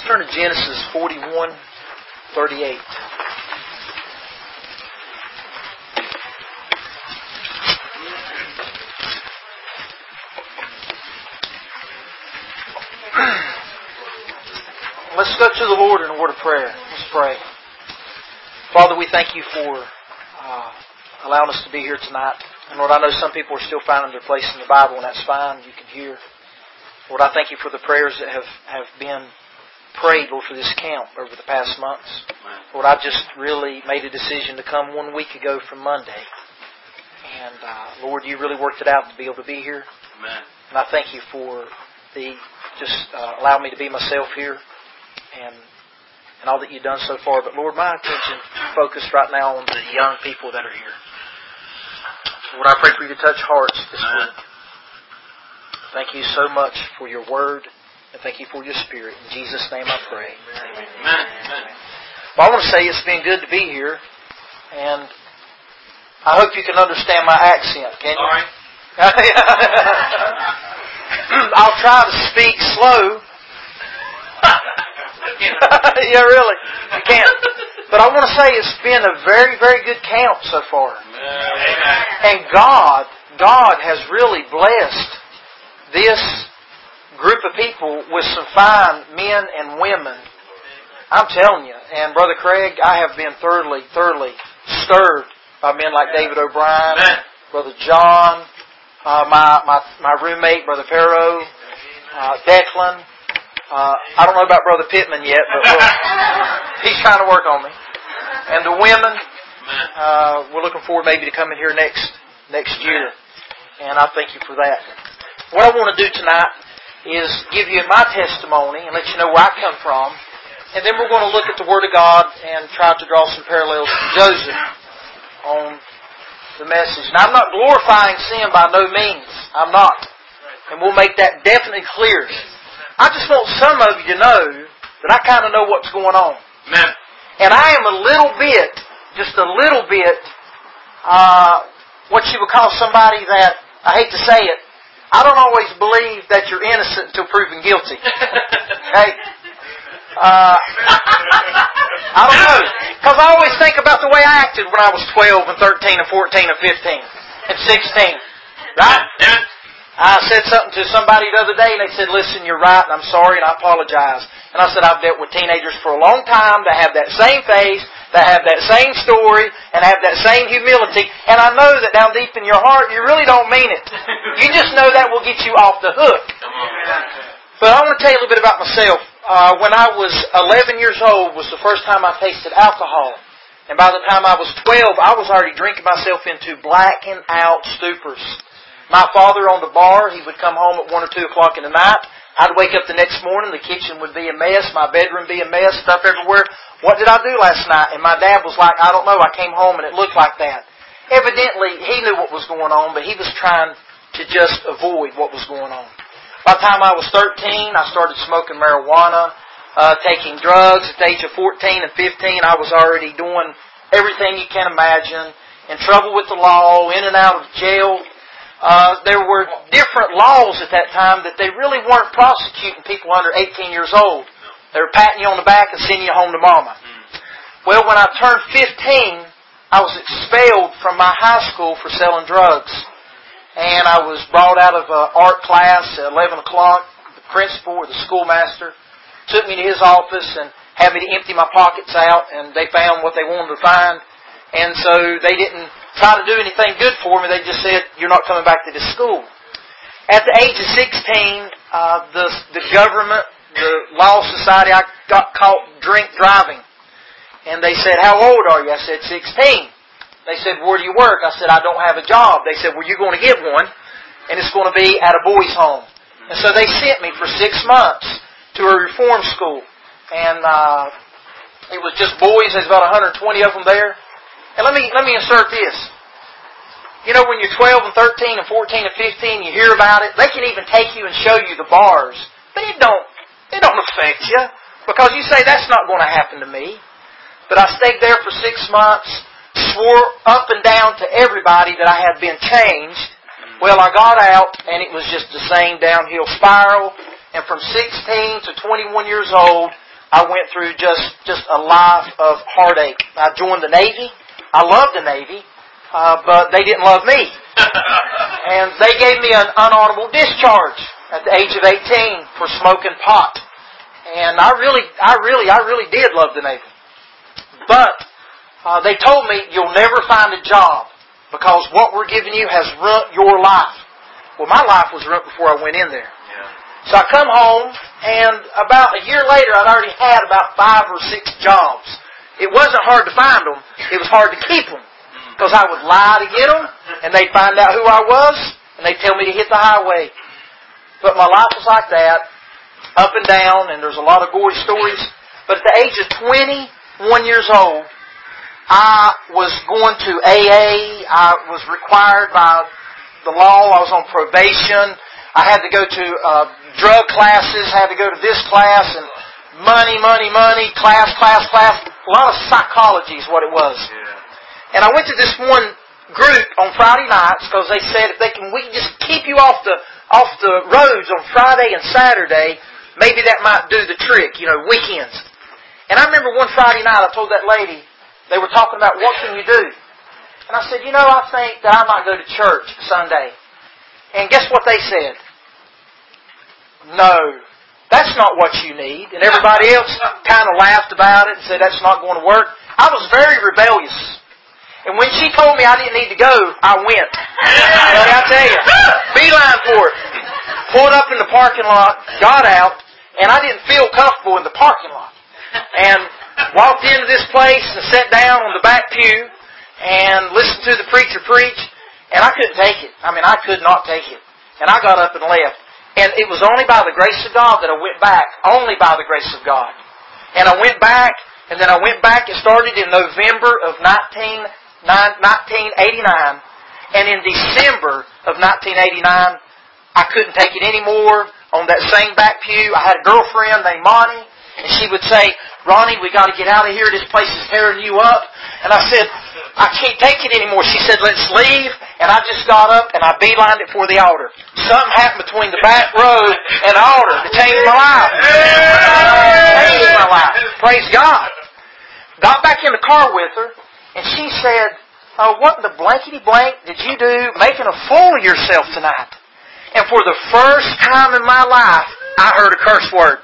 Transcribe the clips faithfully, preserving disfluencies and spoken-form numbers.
Turn to Genesis forty-one thirty-eight. Let's go to the Lord in a word of prayer. Let's pray. Father, we thank you for uh, allowing us to be here tonight. And Lord, I know some people are still finding their place in the Bible, and that's fine. You can hear. Lord, I thank you for the prayers that have, have been prayed, Lord, for this camp over the past months. Lord, I just really made a decision to come one week ago from Monday. And uh, Lord, you really worked it out to be able to be here. Amen. And I thank you for the just uh, allowing me to be myself here. And and all that you've done so far. But Lord, my attention focused right now on the young people that are here. Lord, I pray for you to touch hearts this week. Thank you so much for your word, and thank you for your spirit. In Jesus' name I pray. Amen. Well, I want to say it's been good to be here, and I hope you can understand my accent, can you? All right. I'll try to speak slow. Yeah, really. You can't. But I want to say it's been a very, very good camp so far. Amen. And God, God has really blessed this group of people with some fine men and women. I'm telling you. And Brother Craig, I have been thoroughly, thoroughly stirred by men like David O'Brien, Amen. Brother John, uh, my, my, my roommate, Brother Perro, uh, Declan. Uh, I don't know about Brother Pittman yet, but we'll, he's trying to work on me. And the women, uh, we're looking forward maybe to coming here next next year. And I thank you for that. What I want to do tonight is give you my testimony and let you know where I come from. And then we're going to look at the Word of God and try to draw some parallels to Joseph on the message. Now, I'm not glorifying sin by no means. I'm not. And we'll make that definitely clear. I just want some of you to know that I kind of know what's going on. Amen. And I am a little bit, just a little bit, uh, what you would call somebody that, I hate to say it, I don't always believe that you're innocent until proven guilty. Okay? Uh, I don't know. Because I always think about the way I acted when I was twelve and thirteen and fourteen and fifteen and sixteen. Right? I said something to somebody the other day and they said, listen, you're right and I'm sorry and I apologize. And I said, I've dealt with teenagers for a long time that have that same face, that have that same story, and have that same humility. And I know that down deep in your heart, you really don't mean it. You just know that will get you off the hook. But I want to tell you a little bit about myself. Uh, when I was eleven years old was the first time I tasted alcohol. And by the time I was twelve, I was already drinking myself into blacking out stupors. My father owned a bar. He would come home at one or two o'clock in the night. I'd wake up the next morning. The kitchen would be a mess. My bedroom would be a mess. Stuff everywhere. What did I do last night? And my dad was like, I don't know. I came home and it looked like that. Evidently, he knew what was going on, but he was trying to just avoid what was going on. By the time I was thirteen, I started smoking marijuana, uh, taking drugs. At the age of fourteen and fifteen, I was already doing everything you can imagine. In trouble with the law, in and out of jail. Uh, there were different laws at that time that they really weren't prosecuting people under eighteen years old. They were patting you on the back and sending you home to mama. Well, when I turned fifteen, I was expelled from my high school for selling drugs. And I was brought out of uh, art class at eleven o'clock. The principal or the schoolmaster took me to his office and had me to empty my pockets out, and they found what they wanted to find. And so they didn't try to do anything good for me. They just said, you're not coming back to this school. At the age of sixteen, uh, the, the government, the Law Society, I got caught drink driving. And they said, how old are you? I said, sixteen. They said, where do you work? I said, I don't have a job. They said, well, you're going to get one, and it's going to be at a boys' home. And so they sent me for six months to a reform school. And uh, it was just boys. There's about one hundred twenty of them there. And let me let me insert this. You know, when you're twelve and thirteen and fourteen and fifteen, you hear about it. They can even take you and show you the bars. But it don't, it don't affect you. Because you say, that's not going to happen to me. But I stayed there for six months, swore up and down to everybody that I had been changed. Well, I got out, and it was just the same downhill spiral. And from sixteen to twenty-one years old, I went through just, just a life of heartache. I joined the Navy. I loved the Navy, uh, but they didn't love me. And they gave me an unhonorable discharge at the age of eighteen for smoking pot. And I really, I really, I really did love the Navy. But uh, they told me, you'll never find a job because what we're giving you has ruined your life. Well, my life was ruined before I went in there. So I come home, and about a year later, I'd already had about five or six jobs. It wasn't hard to find them. It was hard to keep them. Because I would lie to get them, and they'd find out who I was, and they'd tell me to hit the highway. But my life was like that, up and down, and there's a lot of gory stories. But at the age of twenty-one years old, I was going to A A. I was required by the law. I was on probation. I had to go to uh, drug classes, had to go to this class, and money, money, money, class, class, class. A lot of psychology is what it was. Yeah. And I went to this one group on Friday nights because they said if they can, we can just keep you off the off the roads on Friday and Saturday, maybe that might do the trick, you know, weekends. And I remember one Friday night I told that lady, they were talking about what can you do? And I said, you know, I think that I might go to church Sunday. And guess what they said? No, that's not what you need. And everybody else kind of laughed about it and said that's not going to work. I was very rebellious. And when she told me I didn't need to go, I went. And I tell you, beeline for it. Pulled up in the parking lot, got out, and I didn't feel comfortable in the parking lot. And walked into this place and sat down on the back pew and listened to the preacher preach. And I couldn't take it. I mean, I could not take it. And I got up and left. And it was only by the grace of God that I went back. Only by the grace of God. And I went back, and then I went back. It started in November of nineteen eighty-nine. And in December of nineteen eighty-nine, I couldn't take it anymore. On that same back pew, I had a girlfriend named Monty. And she would say, Ronnie, we got to get out of here. This place is tearing you up. And I said, I can't take it anymore. She said, let's leave. And I just got up and I beelined it for the altar. Something happened between the back row and the altar to change my life. Changed my life. Praise God. Got back in the car with her and she said, oh, what the blankety blank did you do making a fool of yourself tonight? And for the first time in my life, I heard a curse word.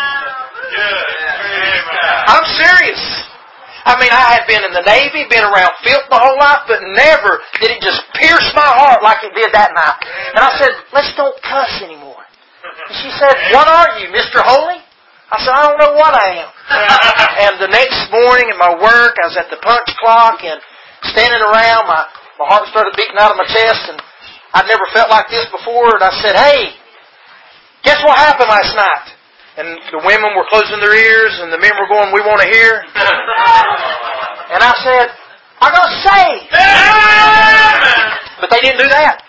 I'm serious. I mean, I had been in the Navy, been around filth my whole life, but never did it just pierce my heart like it did that night. And I said, let's don't cuss anymore. And she said, what are you, Mister Holy? I said, I don't know what I am. And the next morning at my work, I was at the punch clock and standing around, my, my heart started beating out of my chest, and I'd never felt like this before. And I said, hey, guess what happened last night? And the women were closing their ears, and the men were going, we want to hear. And I said, I got saved. But they didn't do that.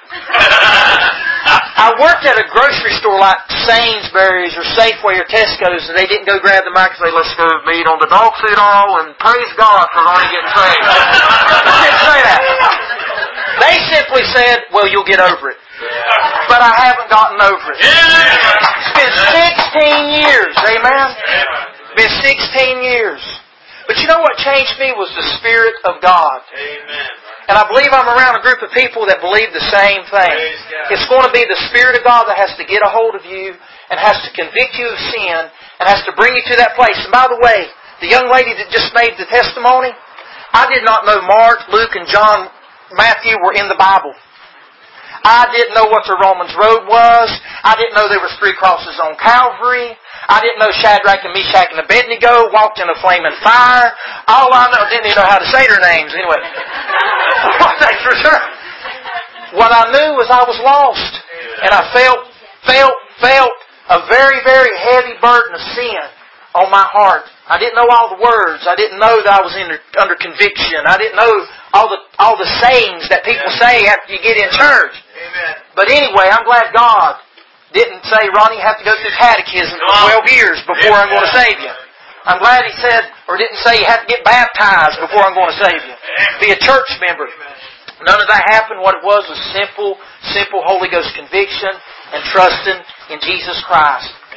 I worked at a grocery store like Sainsbury's or Safeway or Tesco's, and they didn't go grab the mic and say, let's go meet on the dog food hall and praise God for Ronnie getting saved. They didn't say that. They simply said, well, you'll get over it. But I haven't gotten over it. It's been sixteen years, amen? It's been sixteen years. But you know what changed me was the Spirit of God. Amen. And I believe I'm around a group of people that believe the same thing. It's going to be the Spirit of God that has to get a hold of you and has to convict you of sin and has to bring you to that place. And by the way, the young lady that just made the testimony, I did not know Mark, Luke, and John, Matthew were in the Bible. I didn't know what the Romans Road was. I didn't know there was three crosses on Calvary. I didn't know Shadrach and Meshach and Abednego walked in a flaming fire. All I know, didn't even know how to say their names anyway. One thing's for sure. What I knew was I was lost. And I felt, felt, felt a very, very heavy burden of sin on my heart. I didn't know all the words. I didn't know that I was under, under conviction. I didn't know all the all the sayings that people say after you get in church. Amen. But anyway, I'm glad God didn't say, Ronnie, you have to go through catechism for twelve years before I'm going to save you. I'm glad He said, or didn't say you have to get baptized before I'm going to save you. Be a church member. None of that happened. What it was was simple, simple Holy Ghost conviction and trusting in Jesus Christ.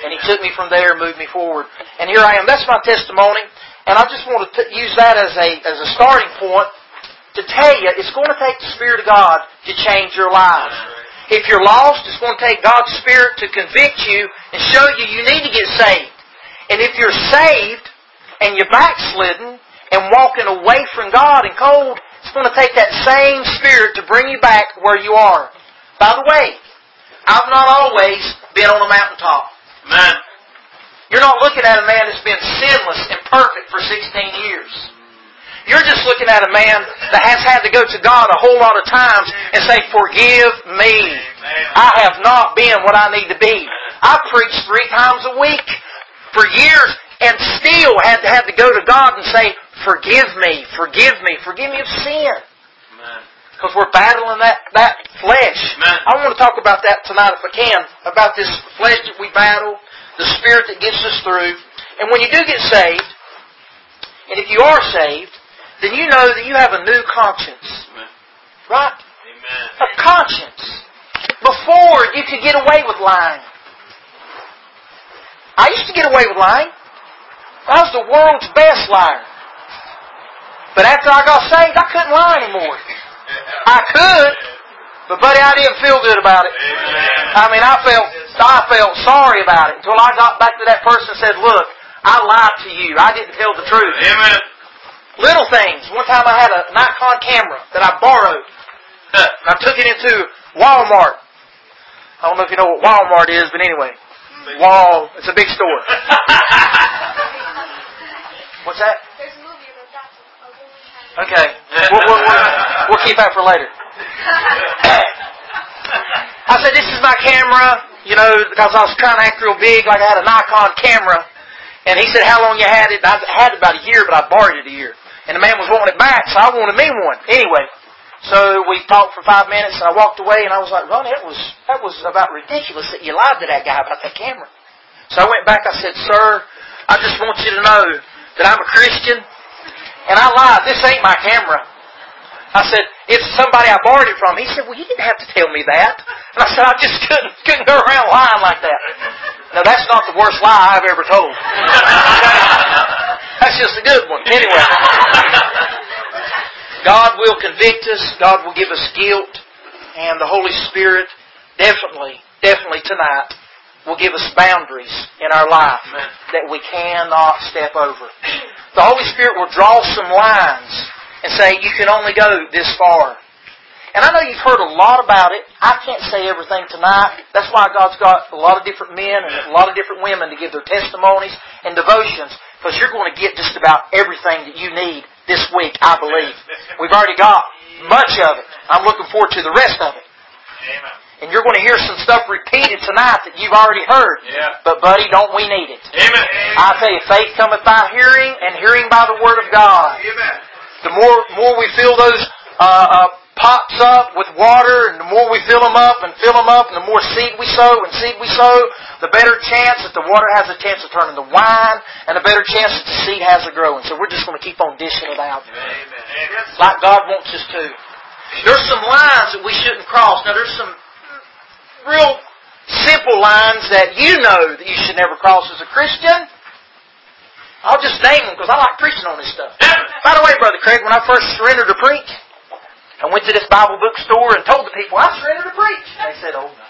And He took me from there and moved me forward. And here I am. That's my testimony. And I just want to t- use that as a as a starting point to tell you it's going to take the Spirit of God to change your lives. If you're lost, it's going to take God's Spirit to convict you and show you you need to get saved. And if you're saved and you're backslidden and walking away from God and cold, it's going to take that same Spirit to bring you back where you are. By the way, I've not always been on a mountaintop. Amen. You're not looking at a man that's been sinless and perfect for sixteen years. You're just looking at a man that has had to go to God a whole lot of times and say, forgive me. I have not been what I need to be. I preached three times a week for years and still had to have to go to God and say, forgive me, forgive me, forgive me of sin. Because we're battling that, that flesh. Amen. I want to talk about that tonight if I can, about this flesh that we battle, the Spirit that gets us through. And when you do get saved, and if you are saved, then you know that you have a new conscience. Amen. Right? Amen. A conscience. Before, you could get away with lying. I used to get away with lying. I was the world's best liar. But after I got saved, I couldn't lie anymore. I could, but buddy, I didn't feel good about it. I mean, I felt I felt sorry about it until I got back to that person and said, look, I lied to you. I didn't tell the truth. Amen. Little things. One time I had a Nikon camera that I borrowed. And I took it into Walmart. I don't know if you know what Walmart is, but anyway. Wall, it's a big store. What's that? There's a movie about that. A woman has... Okay. We'll, we'll, we'll, we'll keep that for later. I said, this is my camera, you know, because I was trying to act real big, like I had a Nikon camera. And he said, how long you had it? I had it about a year, but I borrowed it a year. And the man was wanting it back, so I wanted me one. Anyway, so we talked for five minutes, and I walked away, and I was like, Ronnie, that was, that was about ridiculous that you lied to that guy about that camera. So I went back, I said, sir, I just want you to know that I'm a Christian, and I lied. This ain't my camera. I said, it's somebody I borrowed it from. He said, well, you didn't have to tell me that. And I said, I just couldn't, couldn't go around lying like that. Now, that's not the worst lie I've ever told. That's just a good one. Anyway. God will convict us. God will give us guilt. And the Holy Spirit definitely, definitely tonight will give us boundaries in our life that we cannot step over. The Holy Spirit will draw some lines and say, you can only go this far. And I know you've heard a lot about it. I can't say everything tonight. That's why God's got a lot of different men and a lot of different women to give their testimonies and devotions, because you're going to get just about everything that you need this week, I believe. We've already got much of it. I'm looking forward to the rest of it. Amen. And you're going to hear some stuff repeated tonight that you've already heard. Yeah. But buddy, don't we need it? Amen. I tell you, faith cometh by hearing, and hearing by the Word of God. Amen. The more more we fill those uh, uh, pots up with water, and the more we fill them up and fill them up, and the more seed we sow and seed we sow, the better chance that the water has a chance of turning to wine, and the better chance that the seed has of growing. So we're just going to keep on dishing it out. Amen. Like God wants us to. There's some lines that we shouldn't cross. Now there's some real simple lines that you know that you should never cross as a Christian. I'll just name them because I like preaching on this stuff. By the way, Brother Craig, when I first surrendered to preach, I went to this Bible book store and told the people, I surrendered to preach. And they said, oh no.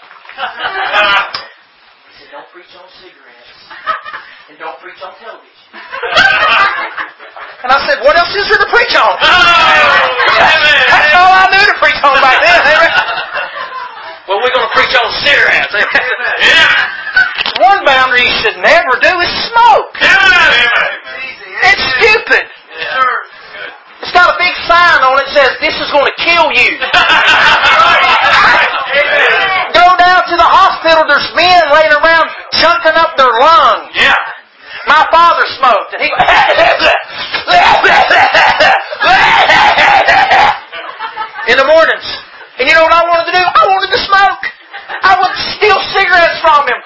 He said, don't preach on cigarettes. And don't preach on television. And I said, what else is there to preach on? That's all I knew to preach on back then. Well, we're going to preach on cigarettes. One boundary you should never do is smoke. It's stupid. It's got a big sign on it that says, this is going to kill you. Go down to the hospital, there's men laying around chunking up their lungs. Yeah. My father smoked, and he in the mornings. And you know what I wanted to do? I wanted to smoke. I would steal cigarettes from him.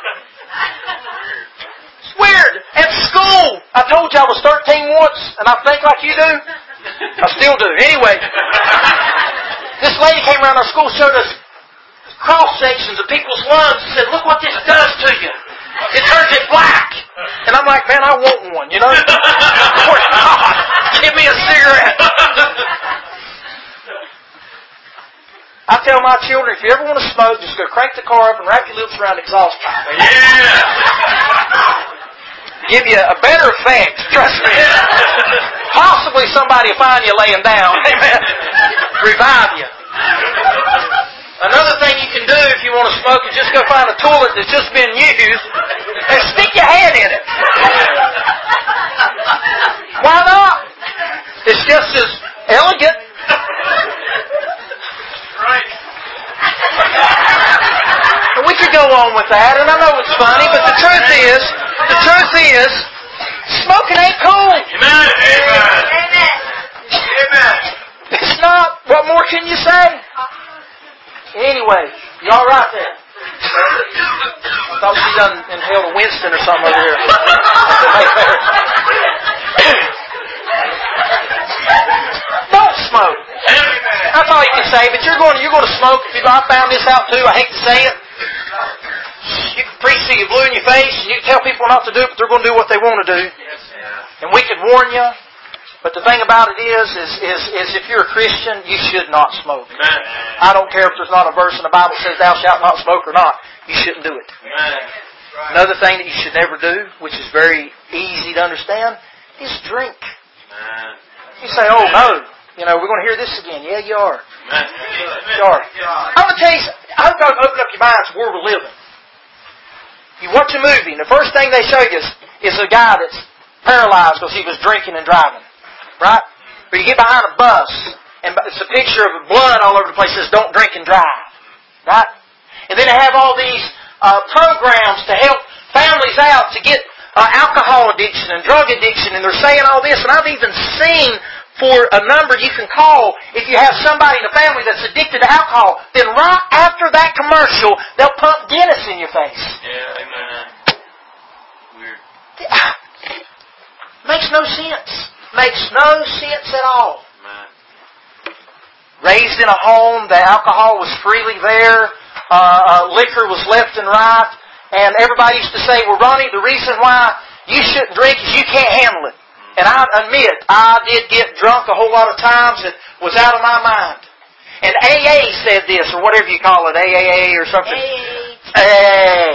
It's weird. At school, I told you I was thirteen once, and I think like you do. I still do. Anyway, this lady came around our school, showed us cross sections of people's lungs, and said, "Look what this does to you." It turns it black. And I'm like, man, I want one, you know? Lord God, give me a cigarette. I tell my children, if you ever want to smoke, just go crank the car up and wrap your lips around the exhaust pipe. Yeah. Give you a better effect, trust me. Possibly somebody will find you laying down. Amen. Revive you. Another thing you can do if you want to smoke is just go find a toilet that's just been used and stick your hand in it. Why not? It's just as elegant. Right. And we could go on with that, and I know it's funny, but the truth is, the truth is, smoking ain't cool. Amen. Amen. Amen. It's not. What more can you say? Anyway, you all right there? I thought she done inhaled a Winston or something over here. Don't smoke. That's all you can say. But you're going. You're going to smoke. If you, I found this out too. I hate to say it. You can preach till you blue in your face, and you can tell people not to do it, but they're going to do what they want to do. And we could warn you. But the thing about it is, is, is, is if you're a Christian, you should not smoke. Amen. I don't care if there's not a verse in the Bible that says thou shalt not smoke or not. You shouldn't do it. Amen. Another thing that you should never do, which is very easy to understand, is drink. Amen. You say, oh no, you know, we're going to hear this again. Yeah, you are. Amen. You are. I'm going to tell you, I'm going to open up your minds to where we're living. You watch a movie, and the first thing they show you is, is a guy that's paralyzed because he was drinking and driving. Right? But you get behind a bus, and it's a picture of blood all over the place. It says, don't drink and drive. Right? And then they have all these uh, programs to help families out to get uh, alcohol addiction and drug addiction, and they're saying all this. And I've even seen for a number you can call if you have somebody in the family that's addicted to alcohol. Then right after that commercial, they'll pump Guinness in your face. Yeah, amen. Weird. Makes no sense. Makes no sense at all. Amen. Raised in a home, the alcohol was freely there, uh, uh, liquor was left and right, and everybody used to say, well, Ronnie, the reason why you shouldn't drink is you can't handle it. And I admit, I did get drunk a whole lot of times. It was out of my mind. And A A said this, or whatever you call it, A A A or something. A A.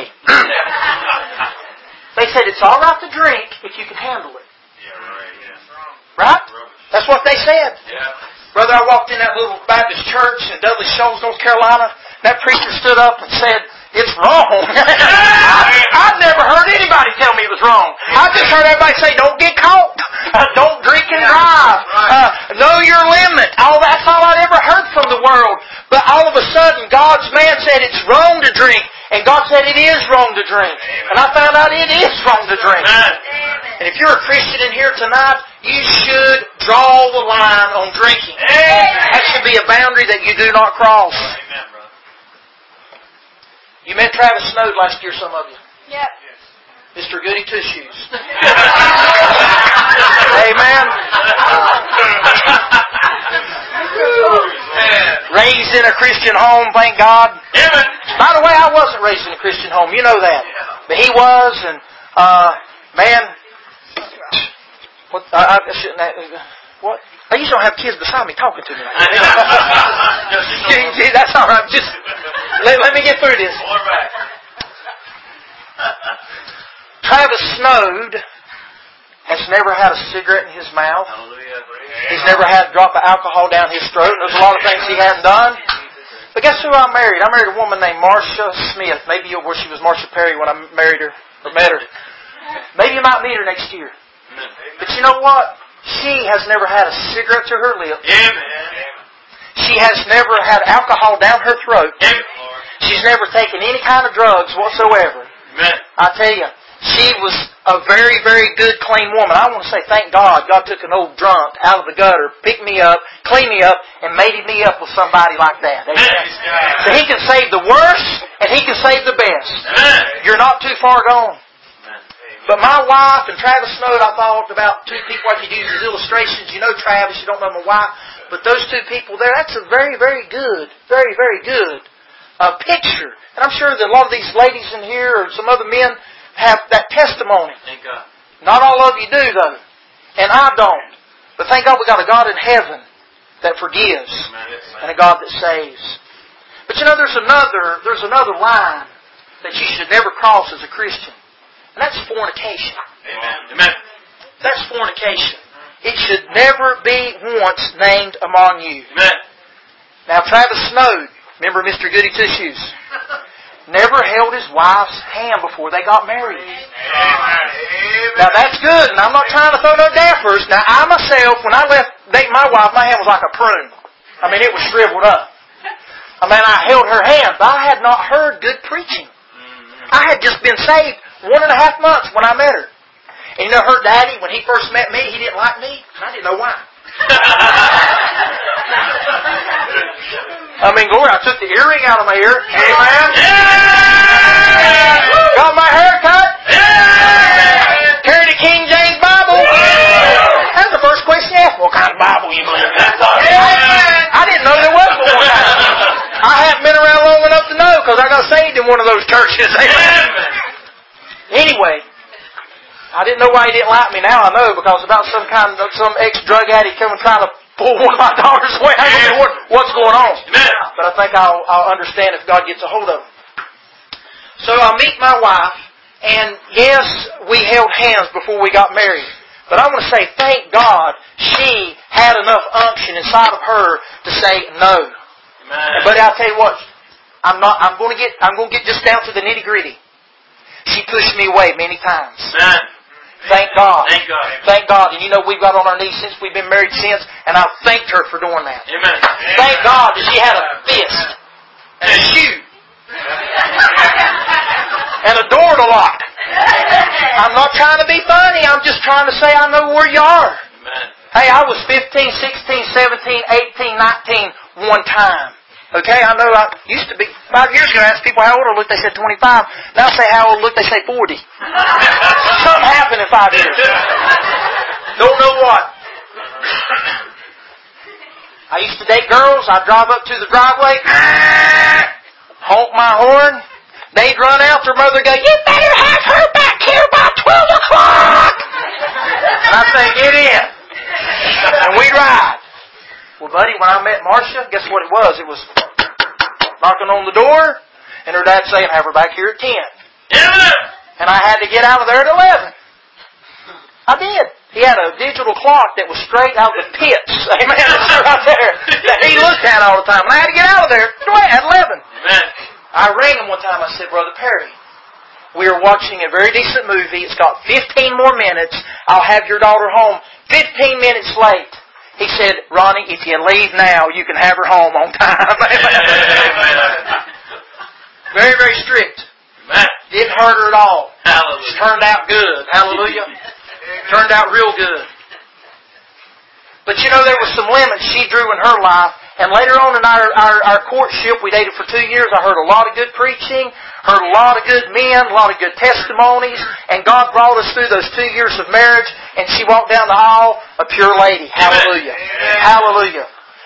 They said it's all right to drink if you can handle it. Yeah, right, yeah. Right? That's what they said. Yeah. Brother, I walked in that little Baptist church in Dudley Shoals, North Carolina. That preacher stood up and said, it's wrong. I, I've never heard anybody tell me it was wrong. I just heard everybody say, don't get caught. Uh, don't drink and drive. Uh, know your limit. All that's all I'd ever heard from the world. But all of a sudden, God's man said it's wrong to drink. And God said it is wrong to drink. And I found out it is wrong to drink. And if you're a Christian in here tonight, you should draw the line on drinking. That should be a boundary that you do not cross. Amen, brother. You met Travis Snow last year, some of you. Yep. Mister Goody Two Shoes. Amen. Raised in a Christian home, thank God. Amen. By the way, I wasn't raised in a Christian home. You know that. But he was, and, uh, man, what, I, I shouldn't have, what? I usually don't have kids beside me talking to me like that. That's all right. Just, let, let me get through this. Travis Snow has never had a cigarette in his mouth. He's never had a drop of alcohol down his throat. There's a lot of things he hadn't done. But guess who I married? I married a woman named Marcia Smith. Maybe you'll, well, she was Marcia Perry when I married her, or met her. Maybe you might meet her next year. But you know what? She has never had a cigarette to her lips. She has never had alcohol down her throat. She's never taken any kind of drugs whatsoever. I tell you, she was a very, very good, clean woman. I want to say thank God God took an old drunk out of the gutter, picked me up, cleaned me up, and mated me up with somebody like that. Amen. So He can save the worst, and He can save the best. You're not too far gone. But my wife and Travis Snow, I thought about two people like he uses illustrations. You know Travis, you don't know my wife. But those two people there, that's a very, very good, very, very good uh, picture. And I'm sure that a lot of these ladies in here or some other men, have that testimony. Thank God. Not all of you do, though. And I don't. But thank God we got a God in heaven that forgives and a God that saves. But you know, there's another, there's another line that you should never cross as a Christian. And that's fornication. Amen. Amen. That's fornication. It should never be once named among you. Amen. Now, Travis Snow, remember Mister Goody Two-Shoes, never held his wife's hand before they got married. Amen. Now, that's good, and I'm not trying to throw no dappers. Now, I myself, when I left dating my wife, my hand was like a prune. I mean, it was shriveled up. I mean, I held her hand, but I had not heard good preaching. I had just been saved one and a half months when I met her. And you know, her daddy, when he first met me, he didn't like me. I didn't know why. I mean, glory, I took the earring out of my ear. Amen. Yeah! Got my hair cut. Yeah! Carried a King James Bible. Yeah! That's the first question you asked. What kind of Bible you believe in? Yeah! I didn't know there was but one kind. I haven't been around long enough to know because I got saved in one of those churches. Amen. Anyway, I didn't know why he didn't like me. Now I know, because about some kind of some ex-drug addict coming trying to pull one of my daughters away. I don't know what, what's going on. But I think I'll, I'll understand if God gets a hold of it. So I meet my wife, and yes, we held hands before we got married. But I want to say, thank God she had enough unction inside of her to say no. Amen. But I'll tell you what, I'm not. I'm going to get. I'm going to get just down to the nitty gritty. She pushed me away many times. Amen. Thank God. Thank God. Thank God. And you know, we've got on our knees since we've been married since, and I've thanked her for doing that. Amen. Thank God that she had a fist and a shoe and a door to lock. I'm not trying to be funny. I'm just trying to say I know where you are. Amen. Hey, I was fifteen, sixteen, seventeen, eighteen, nineteen one time. Okay, I know I used to be, five years ago I asked people how old I looked, they said twenty-five. Now I say how old I look, they say forty. Something happened in five years. Don't know what. I used to date girls, I'd drive up to the driveway, honk my horn, they'd run out, their mother would go, you better have her back here by twelve o'clock. And I'd say, get in. And we'd ride. Well, buddy, when I met Marcia, guess what it was? It was knocking on the door, and her dad saying, have her back here at ten. Yeah. And I had to get out of there at eleven. I did. He had a digital clock that was straight out of the pits. Amen. It's right there. That he looked at all the time. And I had to get out of there at eleven. Amen. I rang him one time. I said, Brother Perry, we are watching a very decent movie. It's got fifteen more minutes. I'll have your daughter home fifteen minutes late. He said, Ronnie, if you leave now, you can have her home on time. Very, very strict. Amen. Didn't hurt her at all. Hallelujah. Turned out good. Hallelujah. Turned out real good. But you know, there were some limits she drew in her life. And later on in our, our, our courtship, we dated for two years, I heard a lot of good preaching, heard a lot of good men, a lot of good testimonies, and God brought us through those two years of marriage, and she walked down the aisle a pure lady. Hallelujah. Amen. Hallelujah.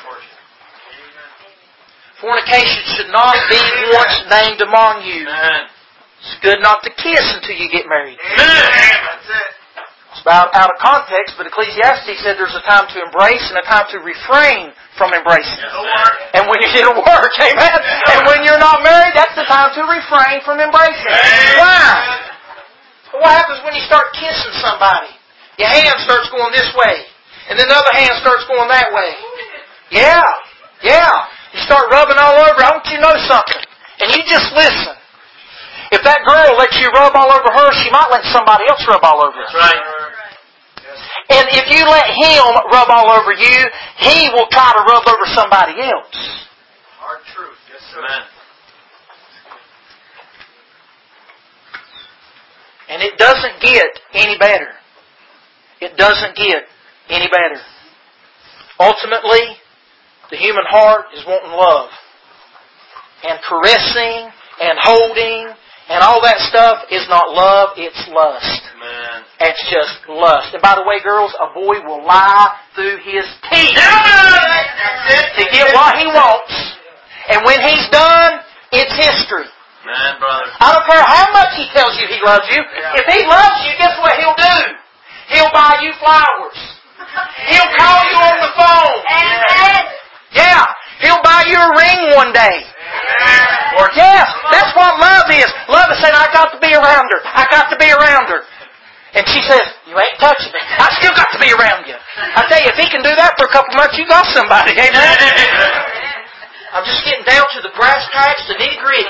Fornication should not be once named among you. Amen. It's good not to kiss until you get married. Amen. That's it. It's about out of context, but Ecclesiastes said there's a time to embrace and a time to refrain from embracing. And when it'll work, amen? And when you're not married, that's the time to refrain from embracing. Why? What happens when you start kissing somebody? Your hand starts going this way, and then the other hand starts going that way. Yeah, yeah. You start rubbing all over. I want you to know something. And you just listen. If that girl lets you rub all over her, she might let somebody else rub all over her. That's right. And if you let him rub all over you, he will try to rub over somebody else. Hard truth. Yes, sir. Amen. And it doesn't get any better. It doesn't get any better. Ultimately, the human heart is wanting love. And caressing and holding and all that stuff is not love, it's lust. Amen. It's just lust. And by the way, girls, a boy will lie through his teeth to get what he wants. And when he's done, it's history. Man, brother. I don't care how much He tells you He loves you. If He loves you, guess what He'll do? He'll buy you flowers. He'll call you on the phone. Amen. Yeah. He'll buy you a ring one day. Or yes, that's what love is. Love is saying, I got to be around her. I got to be around her. And she says, you ain't touching me. I still got to be around you. I tell you, if He can do that for a couple months, you got somebody. Amen? I'm just getting down to the brass tacks, the nitty gritty.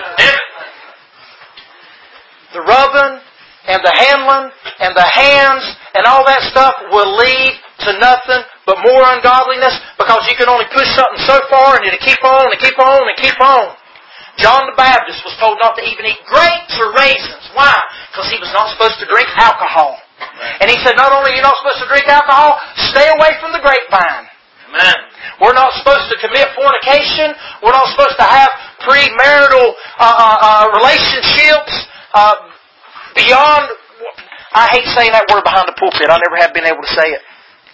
The rubbing and the handling and the hands and all that stuff will lead to nothing but more ungodliness, because you can only push something so far and it'll keep on and keep on and keep on. John the Baptist was told not to even eat grapes or raisins. Why? Because he was not supposed to drink alcohol. And he said, not only are you not supposed to drink alcohol, stay away from the grapevine. Amen. We're not supposed to commit fornication. We're not supposed to have premarital uh, uh, uh, relationships uh, beyond... I hate saying that word behind the pulpit. I never have been able to say it.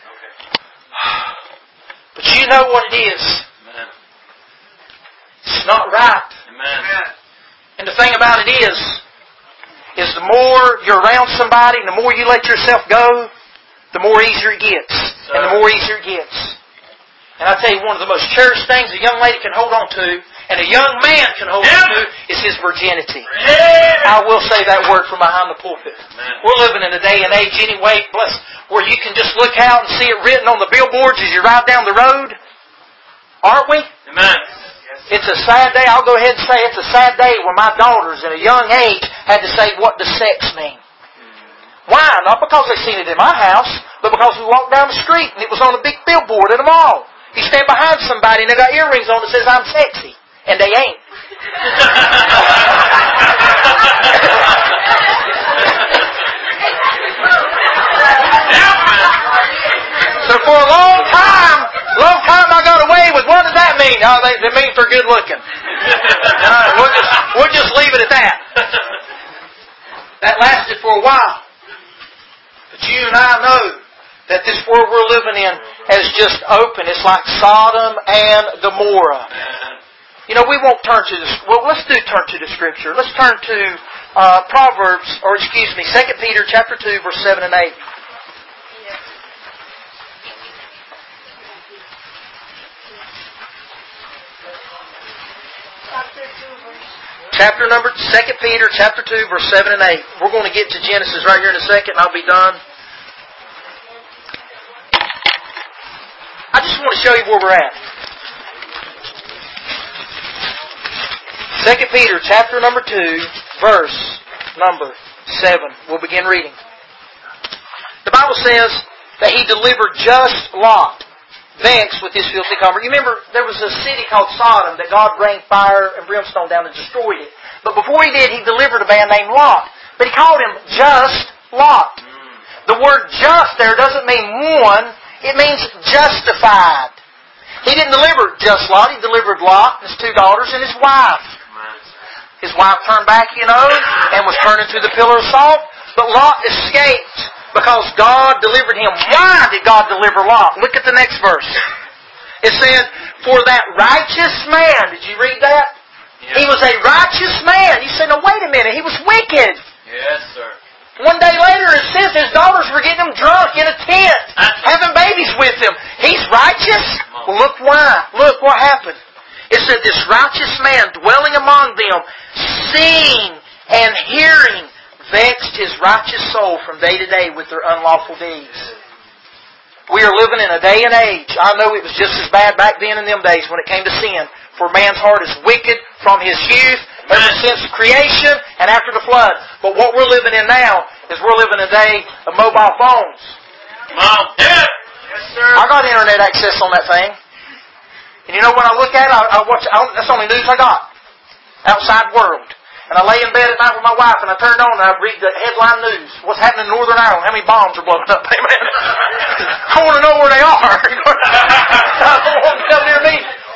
But you know what it is. Amen. It's not right. Amen. And the thing about it is, is the more you're around somebody and the more you let yourself go, the more easier it gets. Sir. And the more easier it gets. And I tell you, one of the most cherished things a young lady can hold on to, and a young man can hold on to, is his virginity. Yeah. I will say that word from behind the pulpit. Amen. We're living in a day and age anyway, bless, where you can just look out and see it written on the billboards as you ride down the road. Aren't we? Amen. It's a sad day. I'll go ahead and say it's a sad day when my daughters at a young age had to say, what does sex mean? Why? Not because they seen it in my house, but because we walked down the street and it was on a big billboard at a mall. You stand behind somebody and they got earrings on that says, I'm sexy. And they ain't. So for a long time, long time I got away with, what does that mean? Oh, they, they mean for good looking. Uh, we'll, just, we'll just leave it at that. That lasted for a while. But you and I know that this world we're living in has just opened. It's like Sodom and Gomorrah. You know, we won't turn to this. Well, let's do turn to the Scripture. Let's turn to uh, Proverbs, or excuse me, Second Peter chapter two, verse seven and eight. Chapter number, Second Peter chapter two, verse seven and eight. We're going to get to Genesis right here in a second, and I'll be done. I just want to show you where we're at. Second Peter chapter number two, verse number seven. We'll begin reading. The Bible says that He delivered just Lot, vexed with his filthy conduct. You remember, there was a city called Sodom that God rained fire and brimstone down and destroyed it. But before He did, He delivered a man named Lot. But He called him just Lot. The word just there doesn't mean one. It means justified. He didn't deliver just Lot. He delivered Lot and his two daughters and his wife. His wife turned back, you know, and was turned into the pillar of salt. But Lot escaped because God delivered him. Why did God deliver Lot? Look at the next verse. It said, for that righteous man, did you read that? Yeah. He was a righteous man. You say, no, wait a minute. He was wicked. Yes, sir. One day later, it says his daughters were getting him drunk in a tent, having babies with him. He's righteous? Well, look why. Look what happened. It said, this righteous man dwelling among them, seeing and hearing, vexed his righteous soul from day to day with their unlawful deeds. We are living in a day and age. I know it was just as bad back then in them days when it came to sin. For man's heart is wicked from his youth, ever since creation and after the flood. But what we're living in now is we're living in a day of mobile phones. Mom, yeah. Yes, sir. I got internet access on that thing. And you know when I look at it, I, I watch. I, that's the only news I got. Outside world. And I lay in bed at night with my wife and I turn it on and I read the headline news. What's happening in Northern Ireland? How many bombs are blowing up? Amen. I want to know where they are. I don't want them to come near me.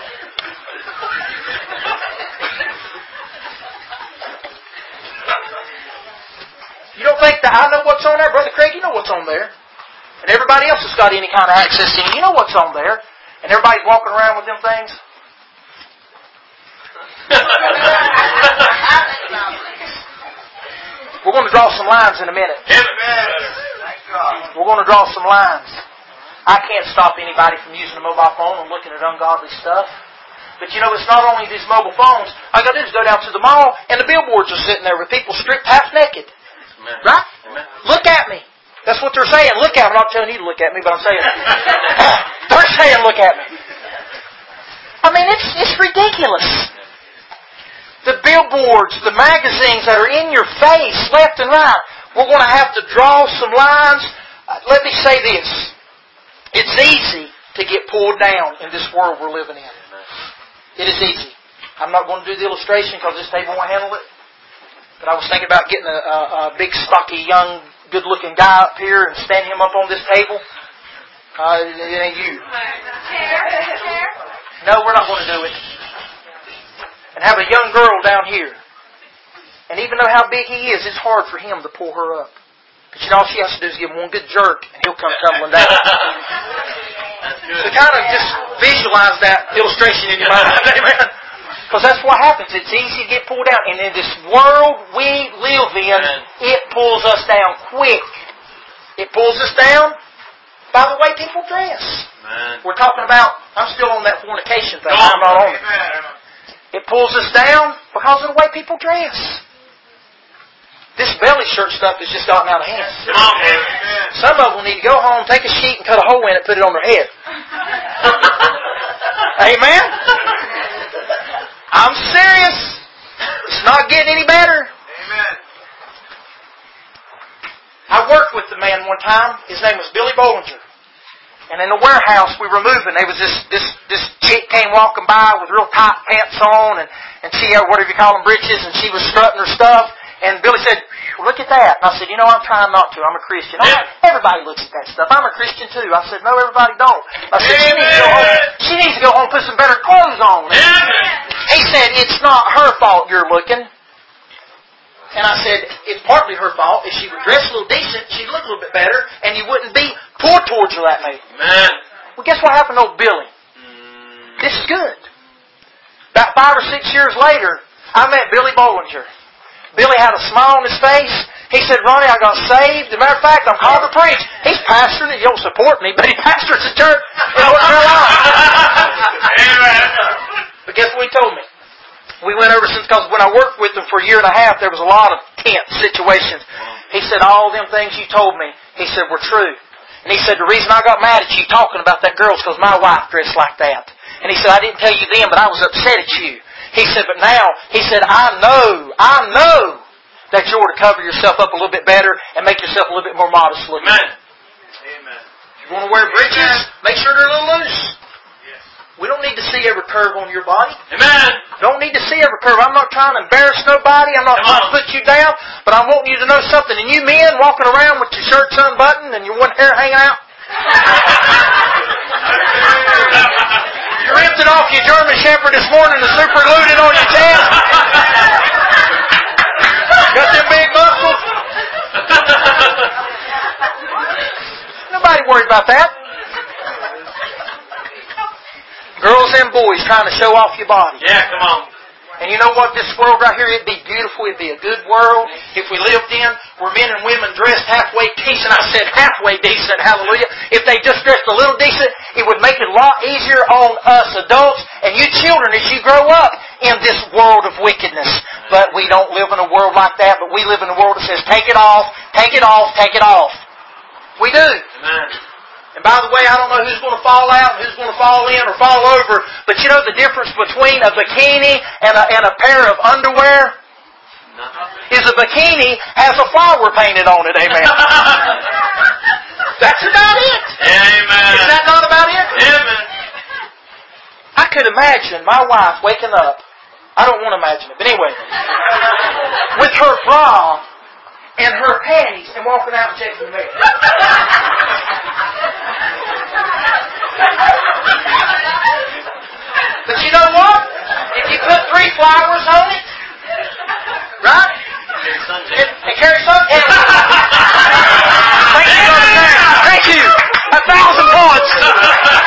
You don't think that I know what's on there? Brother Craig, you know what's on there. And everybody else that's got any kind of access to it, you know what's on there. And everybody's walking around with them things. We're going to draw some lines in a minute. We're going to draw some lines. I can't stop anybody from using a mobile phone and looking at ungodly stuff. But you know, it's not only these mobile phones. All you got to do is go down to the mall and the billboards are sitting there with people stripped half naked. Amen. Right? Amen. Look at me. That's what they're saying. Look at me. I'm not telling you to look at me, but I'm saying they're saying look at me. I mean, it's it's ridiculous. The billboards, the magazines that are in your face, left and right. We're going to have to draw some lines. Uh, let me say this. It's easy to get pulled down in this world we're living in. It is easy. I'm not going to do the illustration because this table won't handle it. But I was thinking about getting a, a, a big, stocky, young, good-looking guy up here and standing him up on this table. Uh, it ain't you. Chair. Chair. No, we're not going to do it. And have a young girl down here. And even though how big he is, it's hard for him to pull her up. But you know, all she has to do is give him one good jerk and he'll come tumbling down. So kind of just visualize that illustration in your mind. Amen. Because that's what happens. It's easy to get pulled down. And in this world we live in, it pulls us down quick. It pulls us down by the way people dress. Amen. We're talking about, I'm still on that fornication thing. I'm not on it. It pulls us down because of the way people dress. This belly shirt stuff has just gotten out of hand. Come on, man. Some of them need to go home, take a sheet and cut a hole in it, put it on their head. Amen? I'm serious. It's not getting any better. Amen. I worked with the man one time. His name was Billy Bollinger. And in the warehouse we were moving, there was this this this chick came walking by with real tight pants on and, and she had whatever you call them, breeches, and she was strutting her stuff. And Billy said, look at that. And I said, you know, I'm trying not to. I'm a Christian. I, everybody looks at that stuff. I'm a Christian too. I said, no, everybody don't. I said, she needs to go home, she needs to go home and put some better clothes on. He said, it's not her fault you're looking. And I said, it's partly her fault. If she would dress a little decent, she'd look a little bit better, and you wouldn't be pulled towards her that way. Amen. Well, guess what happened to old Billy? Mm. This is good. About five or six years later, I met Billy Bollinger. Billy had a smile on his face. He said, Ronnie, I got saved. As a matter of fact, I'm called to preach. He's pastoring it. He don't support me, but he pastors a church in North Carolina. Amen. But guess what he told me? We went over since, because when I worked with him for a year and a half, there was a lot of tense situations. He said, all them things you told me, he said, were true. And he said, the reason I got mad at you talking about that girl is because my wife dressed like that. And he said, I didn't tell you then, but I was upset at you. He said, but now, he said, I know, I know that you ought to cover yourself up a little bit better and make yourself a little bit more modest looking. Amen. Amen. You want to wear breeches? Make sure they're a little loose. Yes. We don't need to see every curve on your body. Amen. Don't need to see every curve. I'm not trying to embarrass nobody. I'm not Come trying on. to put you down. But I'm wanting you to know something. And you men walking around with your shirts unbuttoned and your one hair hanging out. You ripped it off your German Shepherd this morning and super glued it on your chest. Got them big muscles. Nobody worried about that. Girls and boys trying to show off your body. Yeah, come on. And you know what? This world right here, it'd be beautiful. It'd be a good world if we lived in where men and women dressed halfway decent. I said halfway decent, hallelujah. If they just dressed a little decent, it would make it a lot easier on us adults and you children as you grow up in this world of wickedness. But we don't live in a world like that, but we live in a world that says, take it off, take it off, take it off. We do. Amen. And by the way, I don't know who's going to fall out and who's going to fall in or fall over, but you know the difference between a bikini and a, and a pair of underwear? Is a bikini has a flower painted on it, amen. That's about it. Amen. Is that not about it? Amen. I could imagine my wife waking up, I don't want to imagine it, but anyway, with her bra and her panties and walking out and checking the mail. But you know what? If you put three flowers on it, right? And, and carry suntan. Thank you, Brother Sam. Thank you. A thousand points.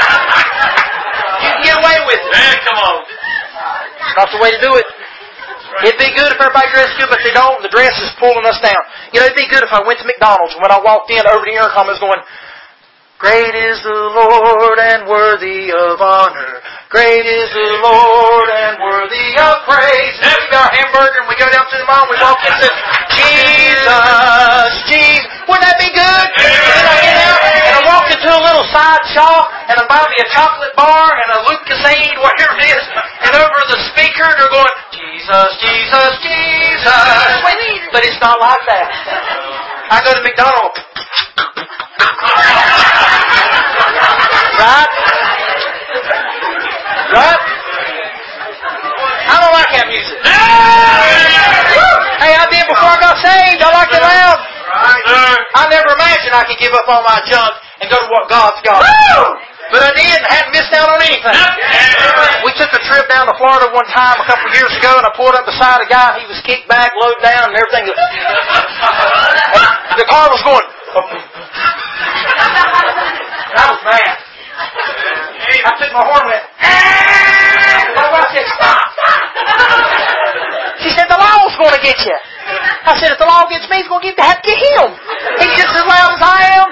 You can get away with it. Man, come on. It's not the way to do it. It'd be good if everybody dressed good, but they don't, and the dress is pulling us down. You know, it'd be good if I went to McDonald's, and when I walked in over the intercom, I was going, great is the Lord and worthy of honor. Great is the Lord and worthy of praise. And we got our hamburger and we go down to the mall and we walk in and say, Jesus, Jesus. Wouldn't that be good? And then I get out and I walk into a little side shop and I buy me a chocolate bar and a Lucasade, whatever it is. And over the speaker they're going, Jesus, Jesus, Jesus. But it's not like that. I go to McDonald's. Right? Right? I don't like that music. Hey, I did before I got saved. I like it loud. I never imagined I could give up all my junk and go to what God's got. But I did and hadn't missed out on anything. We took a trip down to Florida one time a couple of years ago and I pulled up beside a guy. He was kicked back, loaded down and everything. And the car was going. I was mad. I took my horn and went, ah! My wife said, stop! She said, the law's going to get you. I said, if the law gets me, it's going to get, have to get him. He's just as loud as I am.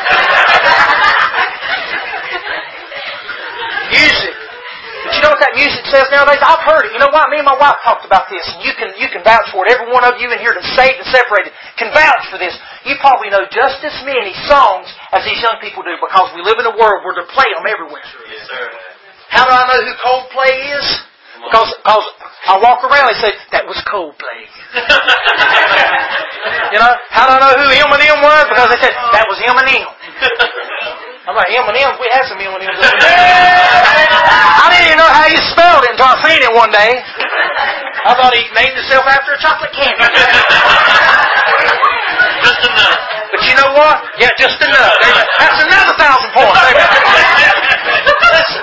Music. But you know what that music says nowadays? I've heard it. You know what? Me and my wife talked about this, and you can you can vouch for it. Every one of you in here that's saved and separated can vouch for this. You probably know just as many songs as these young people do because we live in a world where they play them everywhere. Yes, sir. How do I know who Coldplay is? Because because I walk around and say, that was Coldplay. You know? How do I know who Eminem was? Because they said, that was Eminem. I'm like, M and M's, we had some M and M's. I didn't even know how you spelled it until I seen it one day. I thought he named himself after a chocolate candy. Just enough. But you know what? Yeah, just enough. That's another thousand points. Listen.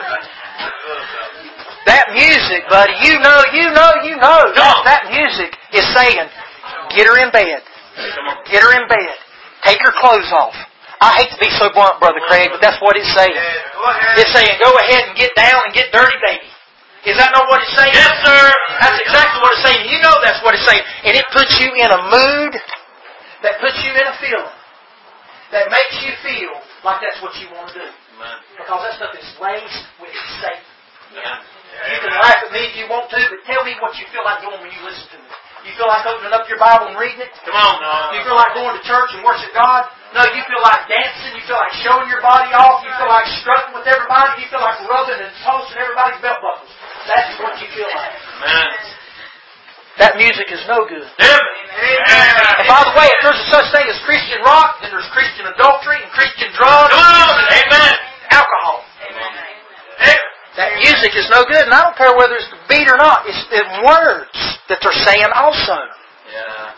That music, buddy, you know, you know, you know. That, that music is saying, get her in bed. Get her in bed. Take her clothes off. I hate to be so blunt, Brother Craig, but that's what it's saying. It's saying, go ahead and get down and get dirty, baby. Is that not what it's saying? Yes, sir. That's exactly what it's saying. You know that's what it's saying. And it puts you in a mood that puts you in a feeling that makes you feel like that's what you want to do. Because that stuff is laced with Satan. You can laugh at me if you want to, but tell me what you feel like doing when you listen to me. You feel like opening up your Bible and reading it? Come on. No. You feel like going to church and worship God? No, you feel like dancing. You feel like showing your body off. You feel like strutting with everybody. You feel like rubbing and tossing everybody's belt buckles. That's what you feel like. Amen. That music is no good. Amen. And by the way, if there's a such thing as Christian rock, then there's Christian adultery and Christian drugs. Come on. Amen. Alcohol. Amen. That music is no good, and I don't care whether it's the beat or not. It's the words that they're saying also. Yeah.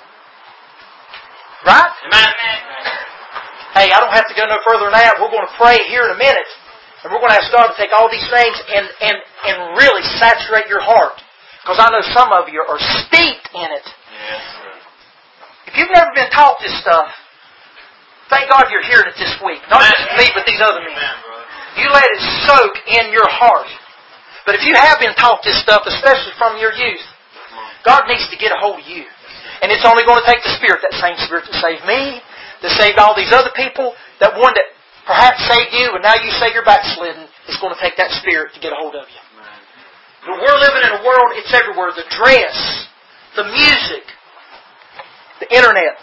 Right? Amen. Hey, I don't have to go no further than that. We're going to pray here in a minute. And we're going to ask God to take all these things and, and, and really saturate your heart. Because I know some of you are steeped in it. Yes, sir. If you've never been taught this stuff, thank God you're hearing it this week. Not just me, but these other men. You let it soak in your heart. But if you have been taught this stuff, especially from your youth, God needs to get a hold of you. And it's only going to take the Spirit, that same Spirit that saved me, that saved all these other people, that one that perhaps saved you and now you say you're backslidden, it's going to take that Spirit to get a hold of you. But we're living in a world, it's everywhere. The dress, the music, the internet.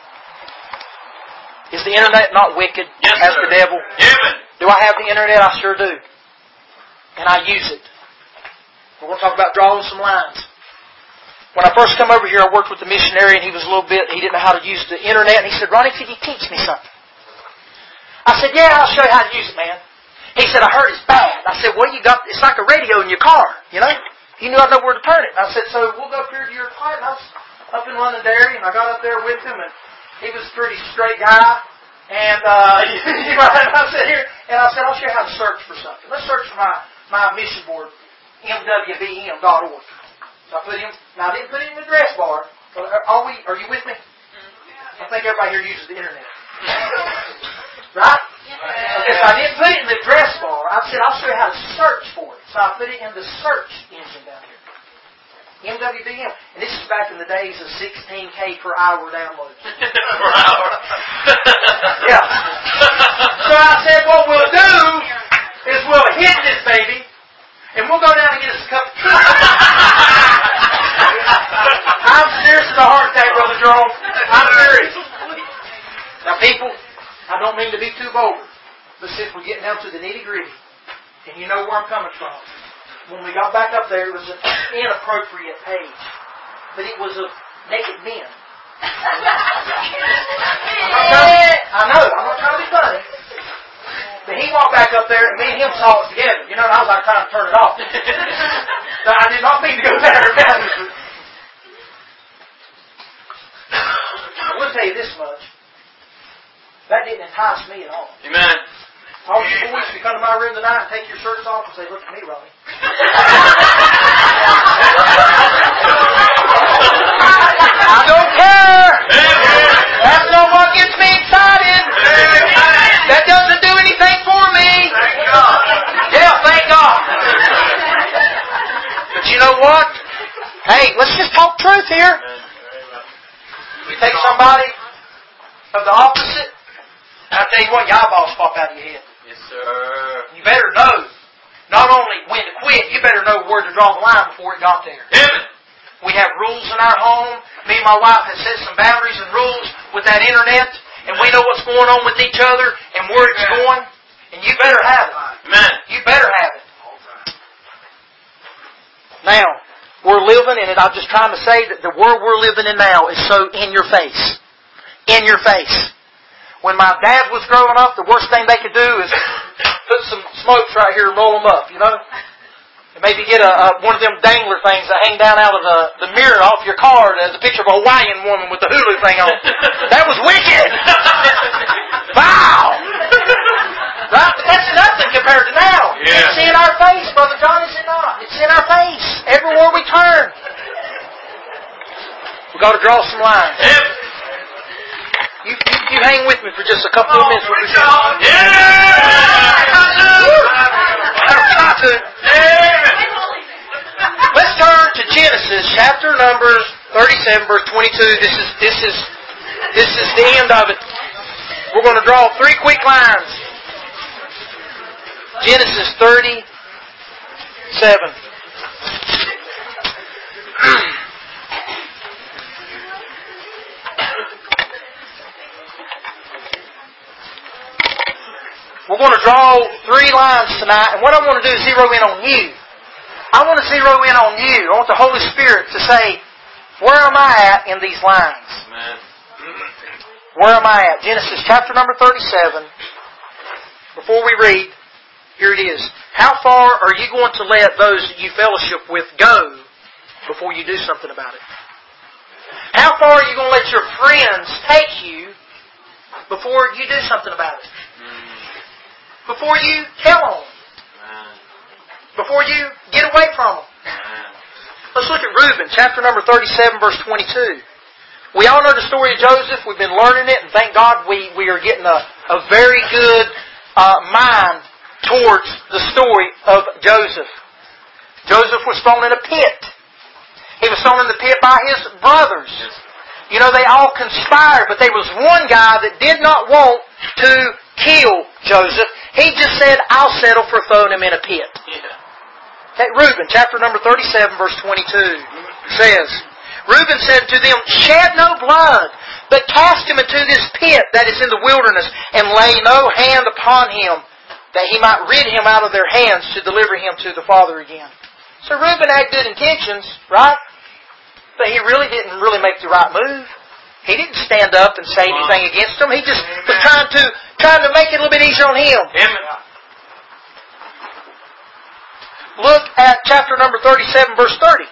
Is the internet not wicked Yes, as sir. the devil? Amen. Do I have the internet? I sure do. And I use it. We're going to talk about drawing some lines. When I first come over here, I worked with a missionary and he was a little bit, he didn't know how to use the internet. And he said, Ronnie, could you teach me something? I said, yeah, I'll show you how to use it, man. He said, I heard it's bad. I said, well, you got, it's like a radio in your car, you know? You knew I'd know where to turn it. I said, so we'll go up here to your car. And I was up in London Dairy and I got up there with him and he was a pretty straight guy. And uh, you know, I said here, and I said, I'll show you how to search for something. Let's search for my, my mission board, M W B M dot org. So I put him, now I didn't put him in the address bar. Are we, are you with me? I think everybody here uses the internet. Right? Okay, so I didn't put it in the address bar. I said, I'll show you how to search for it. So I put it in the search engine down here. M W D M. And this is back in the days of sixteen K per hour downloads. Per hour. Yeah. So I said, what we'll do is we'll hit this baby, and we'll go down and get us a cup of tea. I'm serious as a heart attack, Brother Jerome. I'm serious. Now, people, I don't mean to be too vulgar, but since we're getting down to the nitty-gritty, and you know where I'm coming from, when we got back up there, it was an inappropriate page. But it was of naked men. I'm not trying to, I know, I'm not trying to be funny. But he walked back up there, and me and him saw it together. You know, and I was like trying to turn it off. So I did not mean to go there. I will tell you this much. That didn't entice me at all. Amen. All you boys, if you come to my room tonight and take your shirts off and say, look at me, Ronnie. I don't care. That's not what gets me excited. That doesn't do anything for me. Thank God. Yeah, thank God. But you know what? Hey, let's just talk truth here. You take somebody of the opposite, I'll tell you what, your eyeballs pop out of your head. Yes, sir. You better know not only when to quit, you better know where to draw the line before it got there. Amen. We have rules in our home. Me and my wife have set some boundaries and rules with that internet, and we know what's going on with each other and where it's going, and you better have it. Amen. You better have it. Now, we're living in it. I'm just trying to say that the world we're living in now is so in your face. In your face. When my dad was growing up, the worst thing they could do is put some smokes right here and roll them up, you know? And maybe get a, a one of them dangler things that hang down out of the, the mirror off your car as a picture of a Hawaiian woman with the hulu thing on. That was wicked! Wow! Right? But that's nothing compared to now. Yeah. It's in our face, Brother John, is it not? It's in our face. Everywhere we turn. We've got to draw some lines. Yep. You, you, you hang with me for just a couple of minutes. With Yeah! Got to. Let's turn to Genesis chapter number thirty-seven, verse twenty-two. This is this is this is the end of it. We're going to draw three quick lines. Genesis thirty-seven. We're going to draw three lines tonight, and what I want to do is zero in on you. I want to zero in on you. I want the Holy Spirit to say, where am I at in these lines? Amen. Where am I at? Genesis chapter number thirty-seven. Before we read, here it is. How far are you going to let those that you fellowship with go before you do something about it? How far are you going to let your friends take you before you do something about it? Before you tell on them. Before you get away from them. Let's look at Reuben, chapter number thirty-seven, verse twenty-two. We all know the story of Joseph. We've been learning it, and thank God we, we are getting a, a very good uh, mind towards the story of Joseph. Joseph was thrown in a pit. He was thrown in the pit by his brothers. You know, they all conspired, but there was one guy that did not want to kill Joseph. He just said, I'll settle for throwing him in a pit. Yeah. Okay, Reuben, chapter number thirty-seven, verse twenty-two, says, Reuben said to them, shed no blood, but cast him into this pit that is in the wilderness, and lay no hand upon him, that he might rid him out of their hands to deliver him to the Father again. So Reuben had good intentions, right? But he really didn't really make the right move. He didn't stand up and say anything against them. He just was trying to trying to make it a little bit easier on him. Amen. Look at chapter number thirty-seven, verse thirty.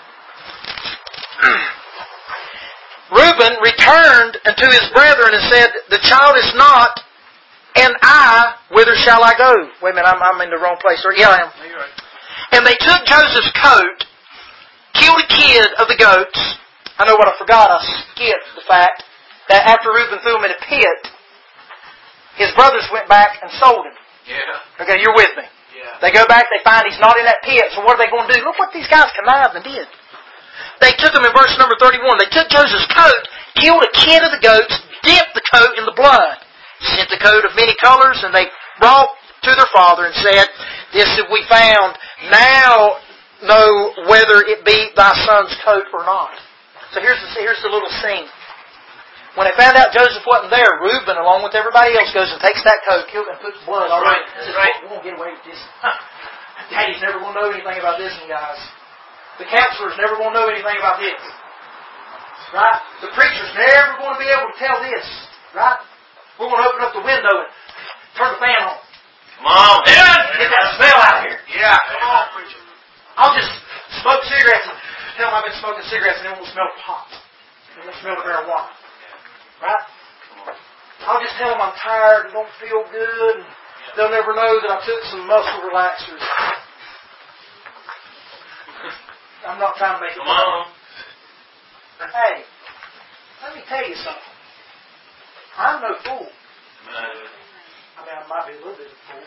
Reuben returned unto his brethren and said, the child is not, and I, whither shall I go? Wait a minute, I'm, I'm in the wrong place. Yeah, I am. And they took Joseph's coat, killed a kid of the goats. I know what I forgot. I skipped the fact that after Reuben threw him in a pit, his brothers went back and sold him. Yeah. Okay, you're with me. Yeah. They go back, they find he's not in that pit, so what are they going to do? Look what these guys connived and did. they took him in verse number thirty-one. They took Joseph's coat, killed a kid of the goats, dipped the coat in the blood, sent the coat of many colors, and they brought to their father and said, "This have we found. Now know whether it be thy son's coat or not." So here's the, here's the little scene. When they found out Joseph wasn't there, Reuben, along with everybody else, goes and takes that coat, kills and puts blood on it. Says, right. "We're going to get away with this. Daddy's never going to know anything about this, guys. The counselor's never going to know anything about this. Right? The preacher's never going to be able to tell this. Right? We're going to open up the window and turn the fan on. Come on, man. Get that smell out of here. Yeah. Come on, preacher. I'll just smoke cigarettes and tell them I've been smoking cigarettes and it won't smell pot. It won't smell of marijuana. Right? I'll just tell them I'm tired and don't feel good, and they'll never know that I took some muscle relaxers. I'm not trying to make it Come on. Hey, let me tell you something. I'm no fool. I mean, I might be a little bit of a fool.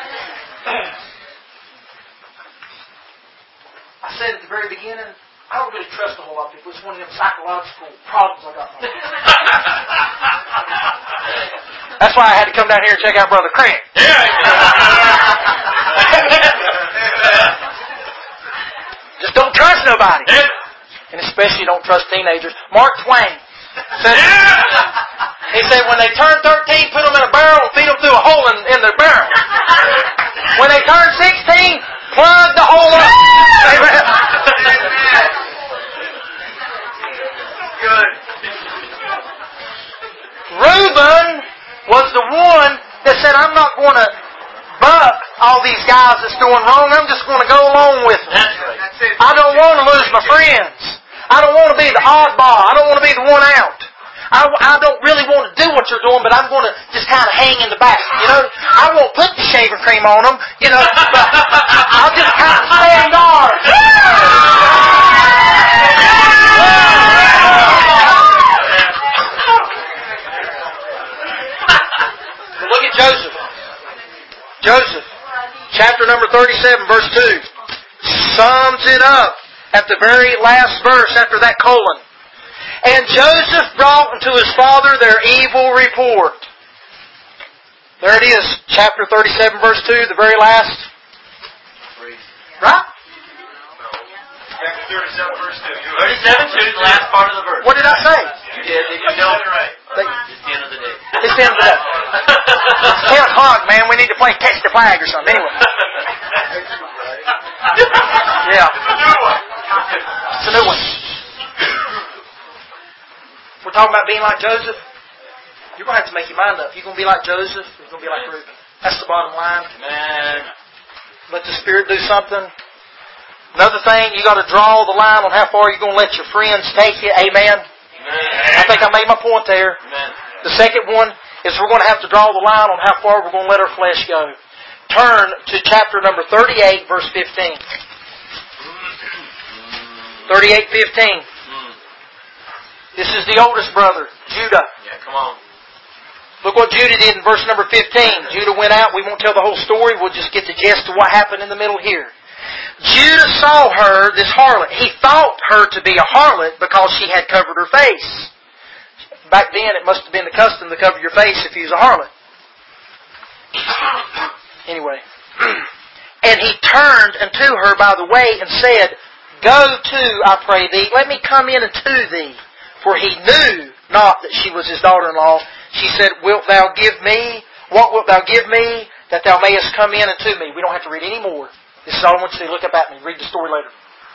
I said at the very beginning, I don't really trust a whole lot of people. It's one of them psychological problems I got. That's why I had to come down here and check out Brother Crank. Yeah. Just don't trust nobody. And especially don't trust teenagers. Mark Twain said, he said, when they turn thirteen, put them in a barrel and feed them through a hole in, in the barrel. When they turn sixteen, plug the hole up. Amen. Good. Reuben was the one that said, I'm not going to buck all these guys that's doing wrong. I'm just going to go along with them. That's right. That's it. I don't want to lose my friends. I don't want to be the oddball. I don't want to be the one out. I, I don't really want to do what you're doing, but I'm going to just kind of hang in the back. You know, I won't put the shaving cream on them, you know, but I'll just kind of stand guard. But look at Joseph. Joseph, chapter number thirty-seven, verse two, sums it up at the very last verse after that colon. And Joseph brought unto his father their evil report. There it is, chapter thirty-seven, verse two, the very last. Right? Chapter thirty-seven, verse two. thirty-seven, two is the last part of the verse. What did I say? You did. Did you know it right? It's the end of the day. It's the end of the day. It's ten o'clock, man. We need to play catch the flag or something. Anyway. Yeah. It's a new one. It's a new one. We're talking about being like Joseph. You're going to have to make your mind up. You're going to be like Joseph, or you're going to be like Reuben. That's the bottom line. Man. Let the Spirit do something. Another thing, you got to draw the line on how far you're going to let your friends take you. Amen. Amen. I think I made my point there. Amen. The second one is we're going to have to draw the line on how far we're going to let our flesh go. Turn to chapter number thirty-eight, verse fifteen. thirty-eight fifteen. This is the oldest brother, Judah. Yeah, come on. Look what Judah did in verse number fifteen. Judah went out. We won't tell the whole story. We'll just get the gist of what happened in the middle here. Judah saw her, this harlot. He thought her to be a harlot because she had covered her face. Back then, it must have been the custom to cover your face if you was a harlot. Anyway. And he turned unto her by the way and said, Go to, I pray thee, let me come in unto thee. For he knew not that she was his daughter-in-law. She said, Wilt thou give me? What wilt thou give me that thou mayest come in unto me? We don't have to read any more. This is all I want you to look up at me. Read the story later.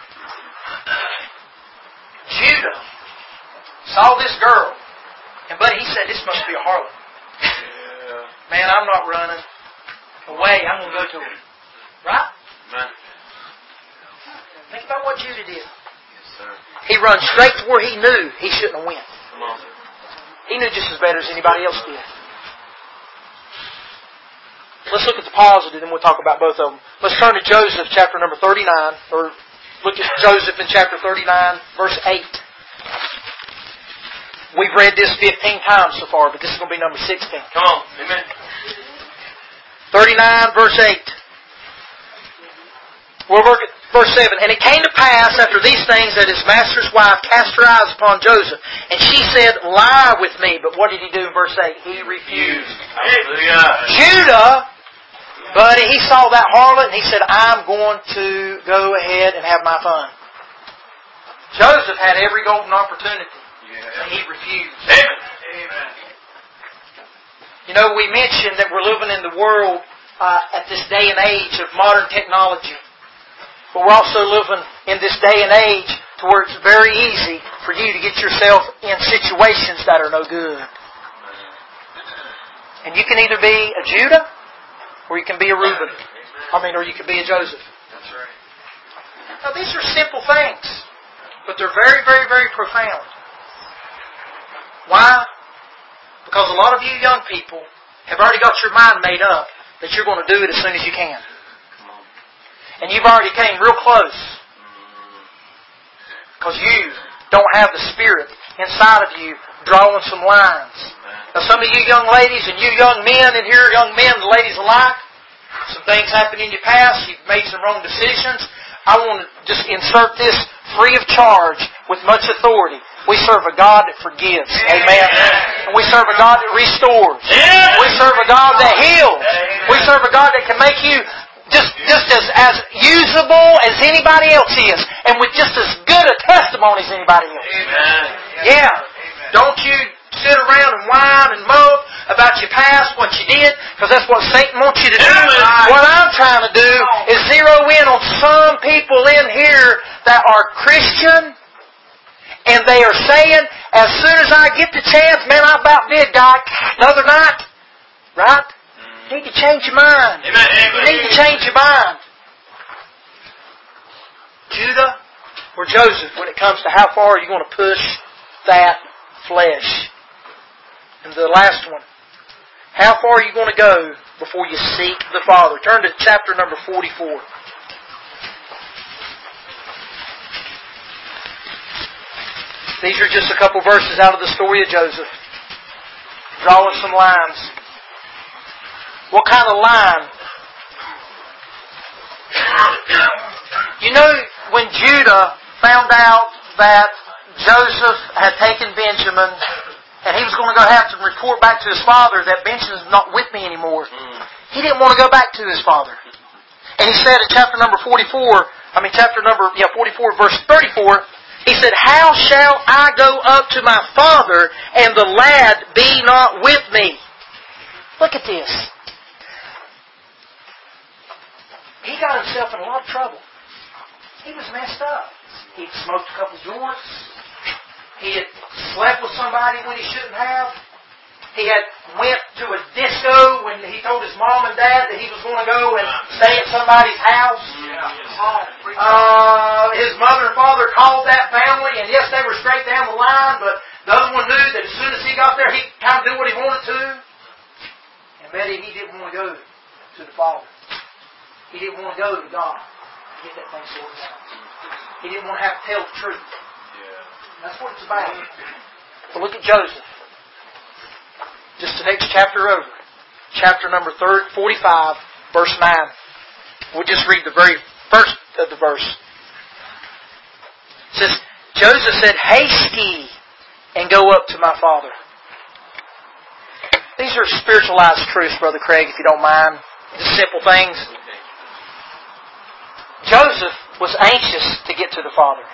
Judah saw this girl. And buddy, he said, this must be a harlot. Yeah. Man, I'm not running away. I'm going to go to her. Right? Man. Think about what Judah did. Yes, sir. He runs straight to where he knew he shouldn't have went. Come on. He knew just as better as anybody else did. Let's look at the positive and we'll talk about both of them. Let's turn to Joseph chapter number thirty-nine. Or look at Joseph in chapter thirty-nine, verse eight. We've read this fifteen times so far, but this is going to be number sixteen. Come on. Amen. thirty-nine, verse eight. We'll work at, Verse seven, and it came to pass after these things that his master's wife cast her eyes upon Joseph, and she said, lie with me. But what did he do in verse eight? He refused. Hallelujah. Judah, buddy, he saw that harlot and he said, I'm going to go ahead and have my fun. Joseph had every golden opportunity, and he refused. Amen. You know, we mentioned that we're living in the world uh, at this day and age of modern technology. But we're also living in this day and age to where it's very easy for you to get yourself in situations that are no good. And you can either be a Judah or you can be a Reuben. I mean, or you can be a Joseph. That's right. Now, these are simple things, but they're very, very, very profound. Why? Because a lot of you young people have already got your mind made up that you're going to do it as soon as you can. And you've already came real close. Because you don't have the Spirit inside of you drawing some lines. Now some of you young ladies and you young men in here, young men and ladies alike, some things happened in your past, you've made some wrong decisions. I want to just insert this free of charge with much authority. We serve a God that forgives. Amen. And we serve a God that restores. We serve a God that heals. We serve a God that can make you Just, just as, as usable as anybody else is. And with just as good a testimony as anybody else. Amen. Yeah. Don't you sit around and whine and mope about your past, what you did, because that's what Satan wants you to do. Amen. What I'm trying to do is zero in on some people in here that are Christian, and they are saying, as soon as I get the chance, man, I about did, God, the other night. Right? You need to change your mind. Amen. Amen. You need to change your mind. Judah or Joseph when it comes to how far you're going to push that flesh. And the last one. How far are you going to go before you seek the Father? Turn to chapter number forty-four. These are just a couple verses out of the story of Joseph. Drawing some lines. What kind of line? You know, when Judah found out that Joseph had taken Benjamin and he was going to go have to report back to his father that Benjamin's not with me anymore, he didn't want to go back to his father. And he said in chapter number forty-four, I mean chapter number, yeah, forty-four, verse thirty-four, he said, how shall I go up to my father and the lad be not with me? Look at this. He got himself in a lot of trouble. He was messed up. He'd smoked a couple joints. He had slept with somebody when he shouldn't have. He had went to a disco when he told his mom and dad that he was going to go and stay at somebody's house. Uh, his mother and father called that family, and yes, they were straight down the line, but the other one knew that as soon as he got there, he'd kind of do what he wanted to. And Betty, he didn't want to go to the Father. He didn't want to go to God to get that thing sorted out. He didn't want to have to tell the truth. Yeah. That's what it's about. But look at Joseph. Just the next chapter over. Chapter number forty-five, verse nine. We'll just read the very first of the verse. It says, Joseph said, haste ye and go up to my father. These are spiritualized truths, Brother Craig, if you don't mind. Just simple things. Joseph was anxious to get to the Father.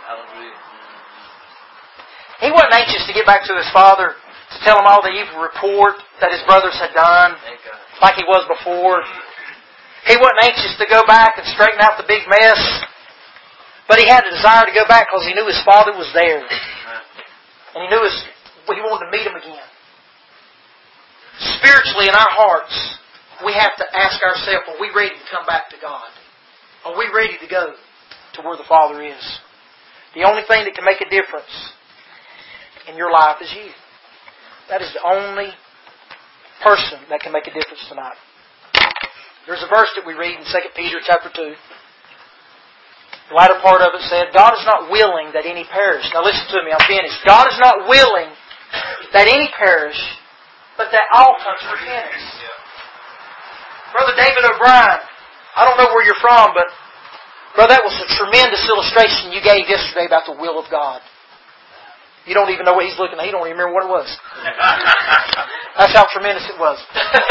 He wasn't anxious to get back to his father to tell him all the evil report that his brothers had done, like he was before. He wasn't anxious to go back and straighten out the big mess, but he had a desire to go back because he knew his father was there. And he knew his, he wanted to meet him again. Spiritually in our hearts, we have to ask ourselves, are we ready to come back to God? Are we ready to go to where the Father is? The only thing that can make a difference in your life is you. That is the only person that can make a difference tonight. There's a verse that we read in Second Peter chapter two. The latter part of it said, God is not willing that any perish. Now listen to me, I'm finished. God is not willing that any perish, but that all come to repentance. Brother David O'Brien, I don't know where you're from, but Brother, that was a tremendous illustration you gave yesterday about the will of God. You don't even know what he's looking at. He don't even remember what it was. That's how tremendous it was.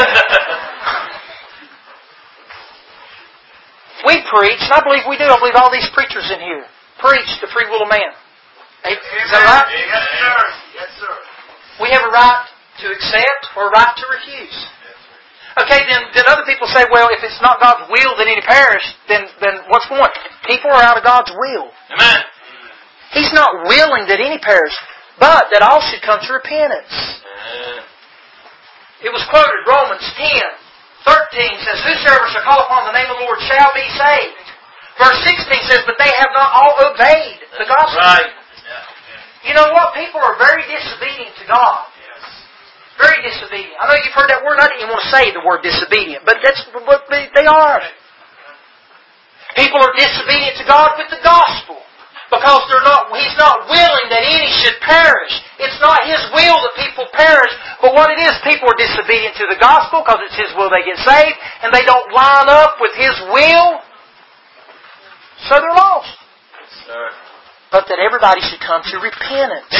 We preach, and I believe we do. I believe all these preachers in here preach the free will of man. Is that right? Yes, sir. Yes, sir. We have a right to accept or a right to refuse. Okay, then, then other people say, well, if it's not God's will that any perish, then, then what's going on? People are out of God's will. Amen. He's not willing that any perish, but that all should come to repentance. Amen. It was quoted, Romans ten thirteen says, whosoever shall call upon the name of the Lord shall be saved. Verse sixteen says, but they have not all obeyed the gospel. Right. You know what? People are very disobedient to God. Very disobedient. I know you've heard that word. I didn't even want to say the word disobedient, but that's what they are. People are disobedient to God with the gospel because they're not. He's not willing that any should perish. It's not His will that people perish, but what it is, people are disobedient to the gospel because it's His will they get saved, and they don't line up with His will, so they're lost. Sir. But that everybody should come to repentance.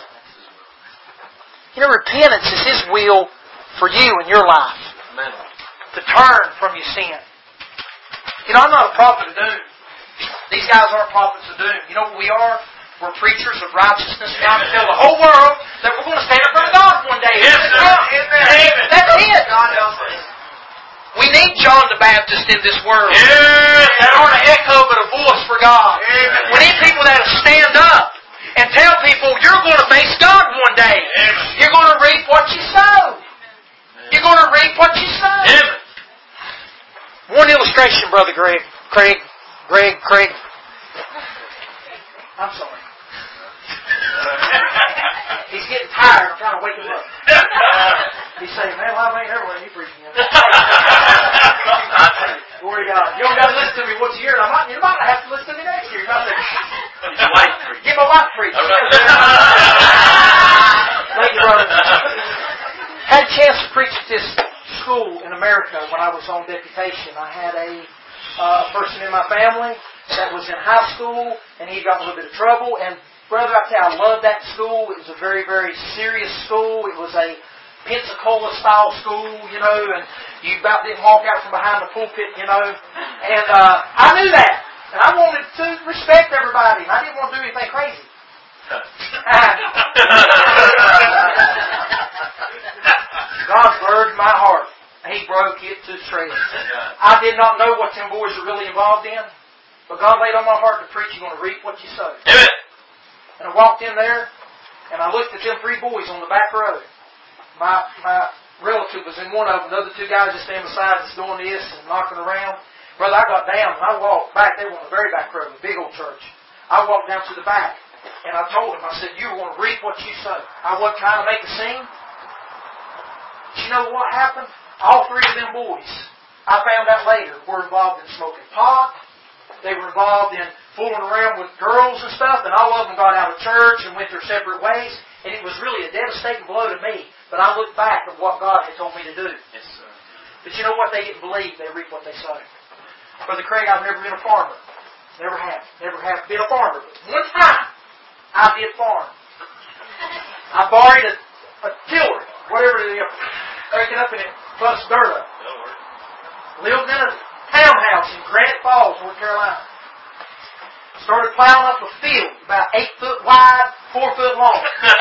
You know, repentance is His will for you in your life. Amen. To turn from your sin. You know, I'm not a prophet of doom. These guys aren't prophets of doom. You know what we are? We're preachers of righteousness trying to tell the whole world that we're going to stand up for God one day. Yes, sir. Amen. That's it. God help us. We need John the Baptist in this world. Yes. That aren't an echo but a voice for God. Amen. We need people that will stand up and tell people you're going to face God one day. Amen. You're going to reap what you sow. You're going to reap what you sow. Amen. One illustration, Brother Greg. Craig. Greg. Craig. I'm sorry. He's getting tired. I'm trying to wake him up. He's saying, man, well, I ain't never letting you preach again. Glory to God. You don't got to listen to me once a year. I might, you might have to listen to me next year. You might say, get my wife to preach. Thank you, brother. Had a chance to preach at this school in America when I was on deputation. I had a uh, person in my family that was in high school, and he got in a little bit of trouble. And brother, I tell you, I loved that school. It was a very, very serious school. It was a Pensacola-style school, you know, and you about didn't walk out from behind the pulpit, you know. And uh, I knew that. And I wanted to respect everybody. And I didn't want to do anything crazy. God burdened my heart. He broke it to shreds. I did not know what them boys were really involved in. But God laid on my heart to preach, you're going to reap what you sow. Amen. And I walked in there, and I looked at them three boys on the back row. My my relative was in one of them. The other two guys just stand beside us doing this and knocking around. Brother, I got down, and I walked back. They were on the very back row, the big old church. I walked down to the back, and I told them, I said, you're going to reap what you sow. I wasn't trying to make a scene. But you know what happened? All three of them boys, I found out later, were involved in smoking pot. They were involved in fooling around with girls and stuff, and all of them got out of church and went their separate ways. And it was really a devastating blow to me. But I looked back at what God had told me to do. Yes, sir. But you know what? They didn't believe they reap what they sow. Brother Craig, I've never been a farmer. Never have. Never have been a farmer. But one time, I did farm. I borrowed a, a tiller, whatever it is, breaking up and it bust dirt up. Lived in a townhouse in Granite Falls, North Carolina. Started plowing up a field about eight foot wide, four foot long.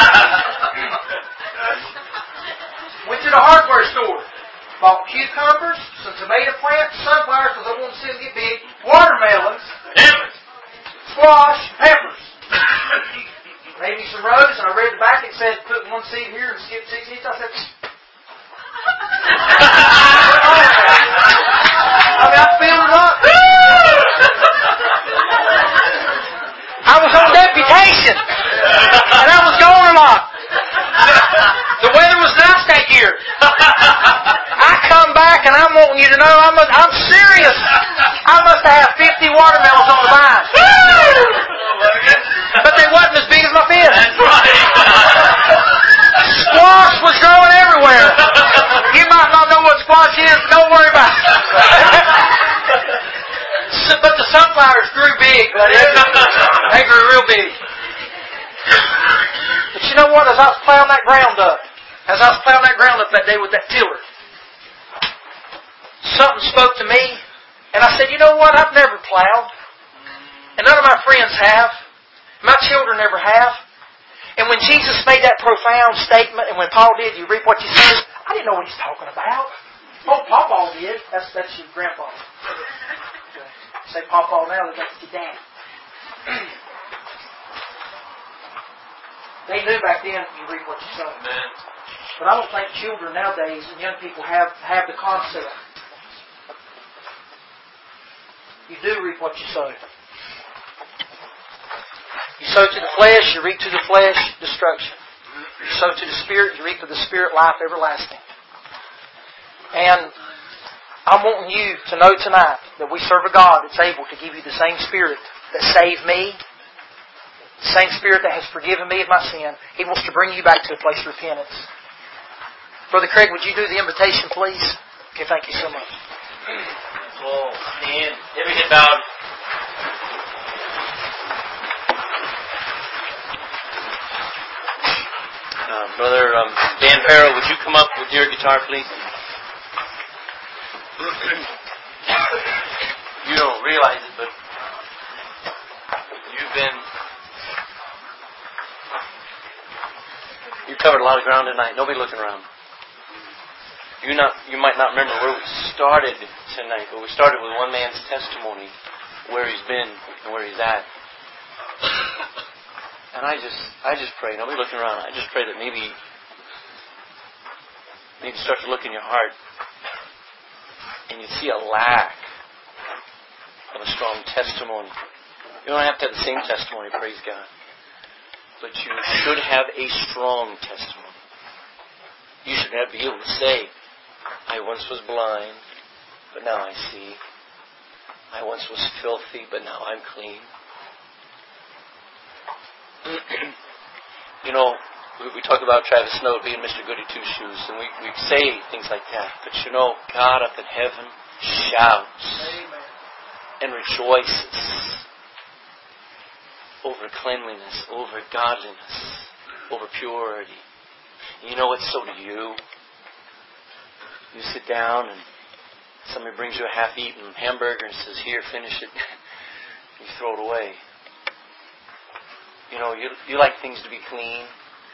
Went to the hardware store. Bought cucumbers, some tomato plants, sunflowers because I wanted to see them get big, watermelons, squash, peppers. Made me some rows, and I read the back. It said, put one seed here and skip six seeds. I said, I mean, I filled it up. I was on deputation, and I was going a lot. The weather was nice that year. I come back, and I'm wanting you to know I'm, a, I'm serious. I must have had fifty watermelons on the vine. But they wasn't as big as my fist. Squash was growing everywhere. You might not know what squash is, but don't worry about it. So, but the sunflowers grew big, buddy. They grew real big. But you know what? As I was plowing that ground up, as I was plowing that ground up that day with that tiller, something spoke to me, and I said, you know what? I've never plowed, and none of my friends have. My children never have. And when Jesus made that profound statement, and when Paul did, you reap what you sow, I didn't know what he's talking about. Oh, Pawpaw did. That's that's your grandpa. Say Pawpaw now, that's your dad. They knew back then you reap what you sow. But I don't think children nowadays and young people have, have the concept. You do reap what you sow. You sow to the flesh, you reap to the flesh destruction. You sow to the Spirit, you reap to the Spirit life everlasting. And I'm wanting you to know tonight that we serve a God that's able to give you the same Spirit that saved me, the same Spirit that has forgiven me of my sin. He wants to bring you back to a place of repentance. Brother Craig, would you do the invitation, please? Okay, thank you so much. Well, Dan, every head bowed. Um, Brother um, Dan Farrell, would you come up with your guitar, please? You don't realize it, but you've been... You covered a lot of ground tonight. Nobody looking around. You not, you might not remember where we started tonight, but we started with one man's testimony, where he's been and where he's at. And I just, I just pray, nobody looking around, I just pray that maybe, maybe start to look in your heart, and you see a lack of a strong testimony. You don't have to have the same testimony, praise God, but you should have a strong testimony. You should have, be able to say, I once was blind, but now I see. I once was filthy, but now I'm clean. You know, we, we talk about Travis Snow being Mister Goody Two Shoes, and we, we say things like that. But you know, God up in heaven shouts Amen. And rejoices over cleanliness, over godliness, over purity. And you know what? So do you. You sit down and somebody brings you a half-eaten hamburger and says, here, finish it. You throw it away. You know, you, you like things to be clean.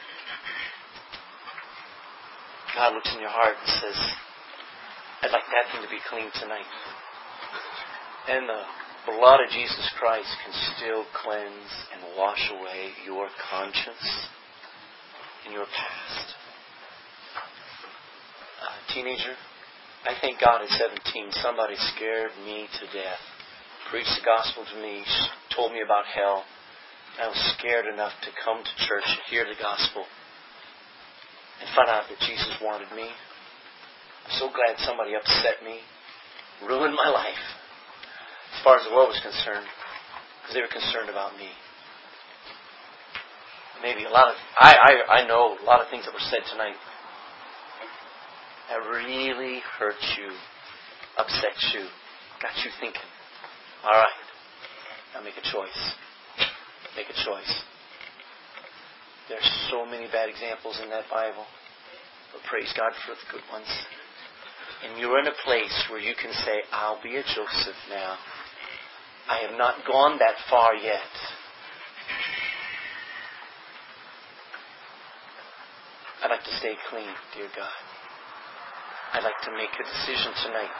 God looks in your heart and says, I'd like that thing to be clean tonight. And the blood of Jesus Christ can still cleanse and wash away your conscience and your past. Uh, teenager, I thank God at seventeen somebody scared me to death, preached the gospel to me, told me about hell. I was scared enough to come to church and hear the gospel and find out that Jesus wanted me. I'm so glad somebody upset me, ruined my life as far as the world was concerned, because they were concerned about me. Maybe a lot of, I, I, I know a lot of things that were said tonight that really hurt you, upset you, got you thinking, all right, now make a choice. Make a choice. There's so many bad examples in that Bible, but praise God for the good ones. And you're in a place where you can say, I'll be a Joseph now. I have not gone that far yet. I'd like to stay clean, dear God. I'd like to make a decision tonight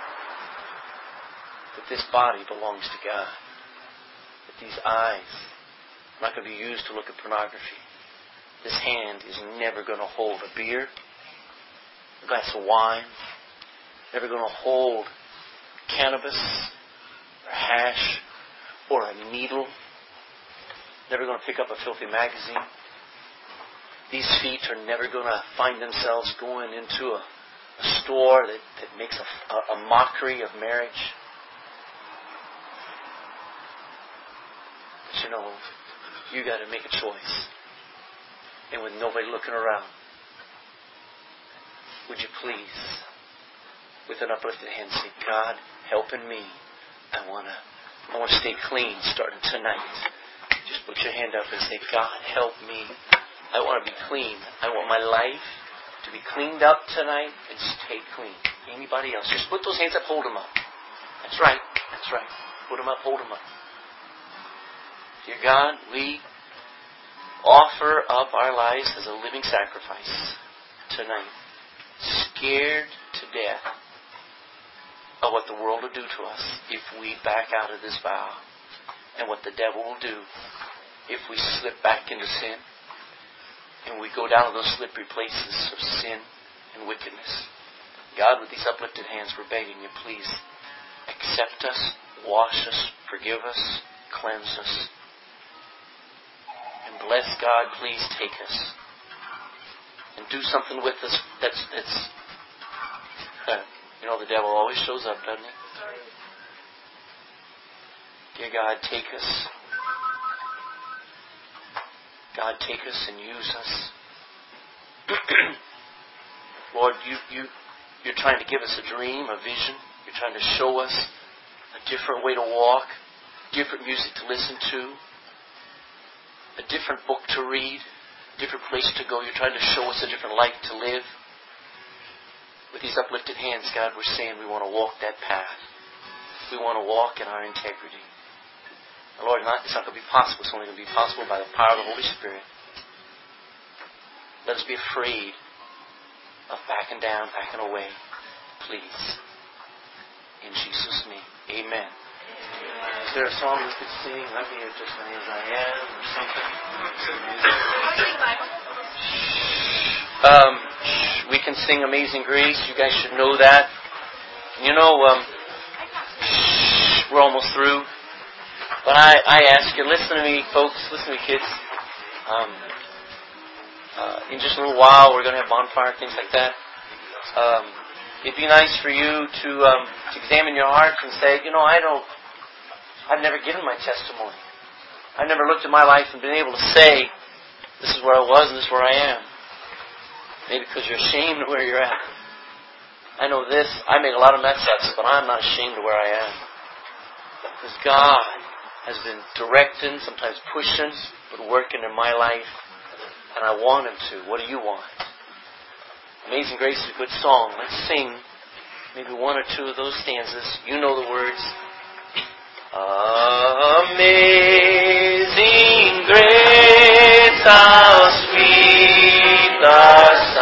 that this body belongs to God. That these eyes are not going to be used to look at pornography. This hand is never going to hold a beer, a glass of wine, never going to hold cannabis or hash or a needle, never going to pick up a filthy magazine. These feet are never going to find themselves going into a, a store that, that makes a, a, a mockery of marriage. But you know, you got to make a choice. And with nobody looking around, would you please, with an uplifted hand, say, God, help in me. I want to I want to stay clean starting tonight. Just put your hand up and say, God, help me. I want to be clean. I want my life to be cleaned up tonight and stay clean. Anybody else? Just put those hands up. Hold them up. That's right. That's right. Put them up. Hold them up. Dear God, we offer up our lives as a living sacrifice tonight. Scared to death of what the world will do to us if we back out of this vow, and what the devil will do if we slip back into sin and we go down to those slippery places of sin and wickedness. God, with these uplifted hands, we're begging you, please accept us, wash us, forgive us, cleanse us, and bless God. Please take us and do something with us that's that's uh, you know, the devil always shows up, doesn't he? Dear God, take us. God, take us and use us. Lord, you, you, you're trying to give us a dream, a vision. You're trying to show us a different way to walk, different music to listen to, a different book to read, a different place to go. You're trying to show us a different life to live. With these uplifted hands, God, we're saying we want to walk that path. We want to walk in our integrity. And Lord, not, it's not going to be possible. It's only going to be possible by the power of the Holy Spirit. Let us be afraid of backing down, backing away. Please. In Jesus' name. Amen. Is there a song we could sing? Let me just as I am or something. Um, we can sing Amazing Grace. You guys should know that. You know, um, we're almost through. But I, I ask you, listen to me, folks. Listen to me, kids. Um, uh, in just a little while, we're going to have bonfire, things like that. Um, it'd be nice for you to, um, to examine your hearts and say, you know, I don't, I've never given my testimony. I've never looked at my life and been able to say, this is where I was and this is where I am. Maybe because you're ashamed of where you're at. I know this, I made a lot of mess-ups, but I'm not ashamed of where I am. Because God has been directing, sometimes pushing, but working in my life. And I want Him to. What do you want? Amazing Grace is a good song. Let's sing maybe one or two of those stanzas. You know the words. Amazing grace, how sweet the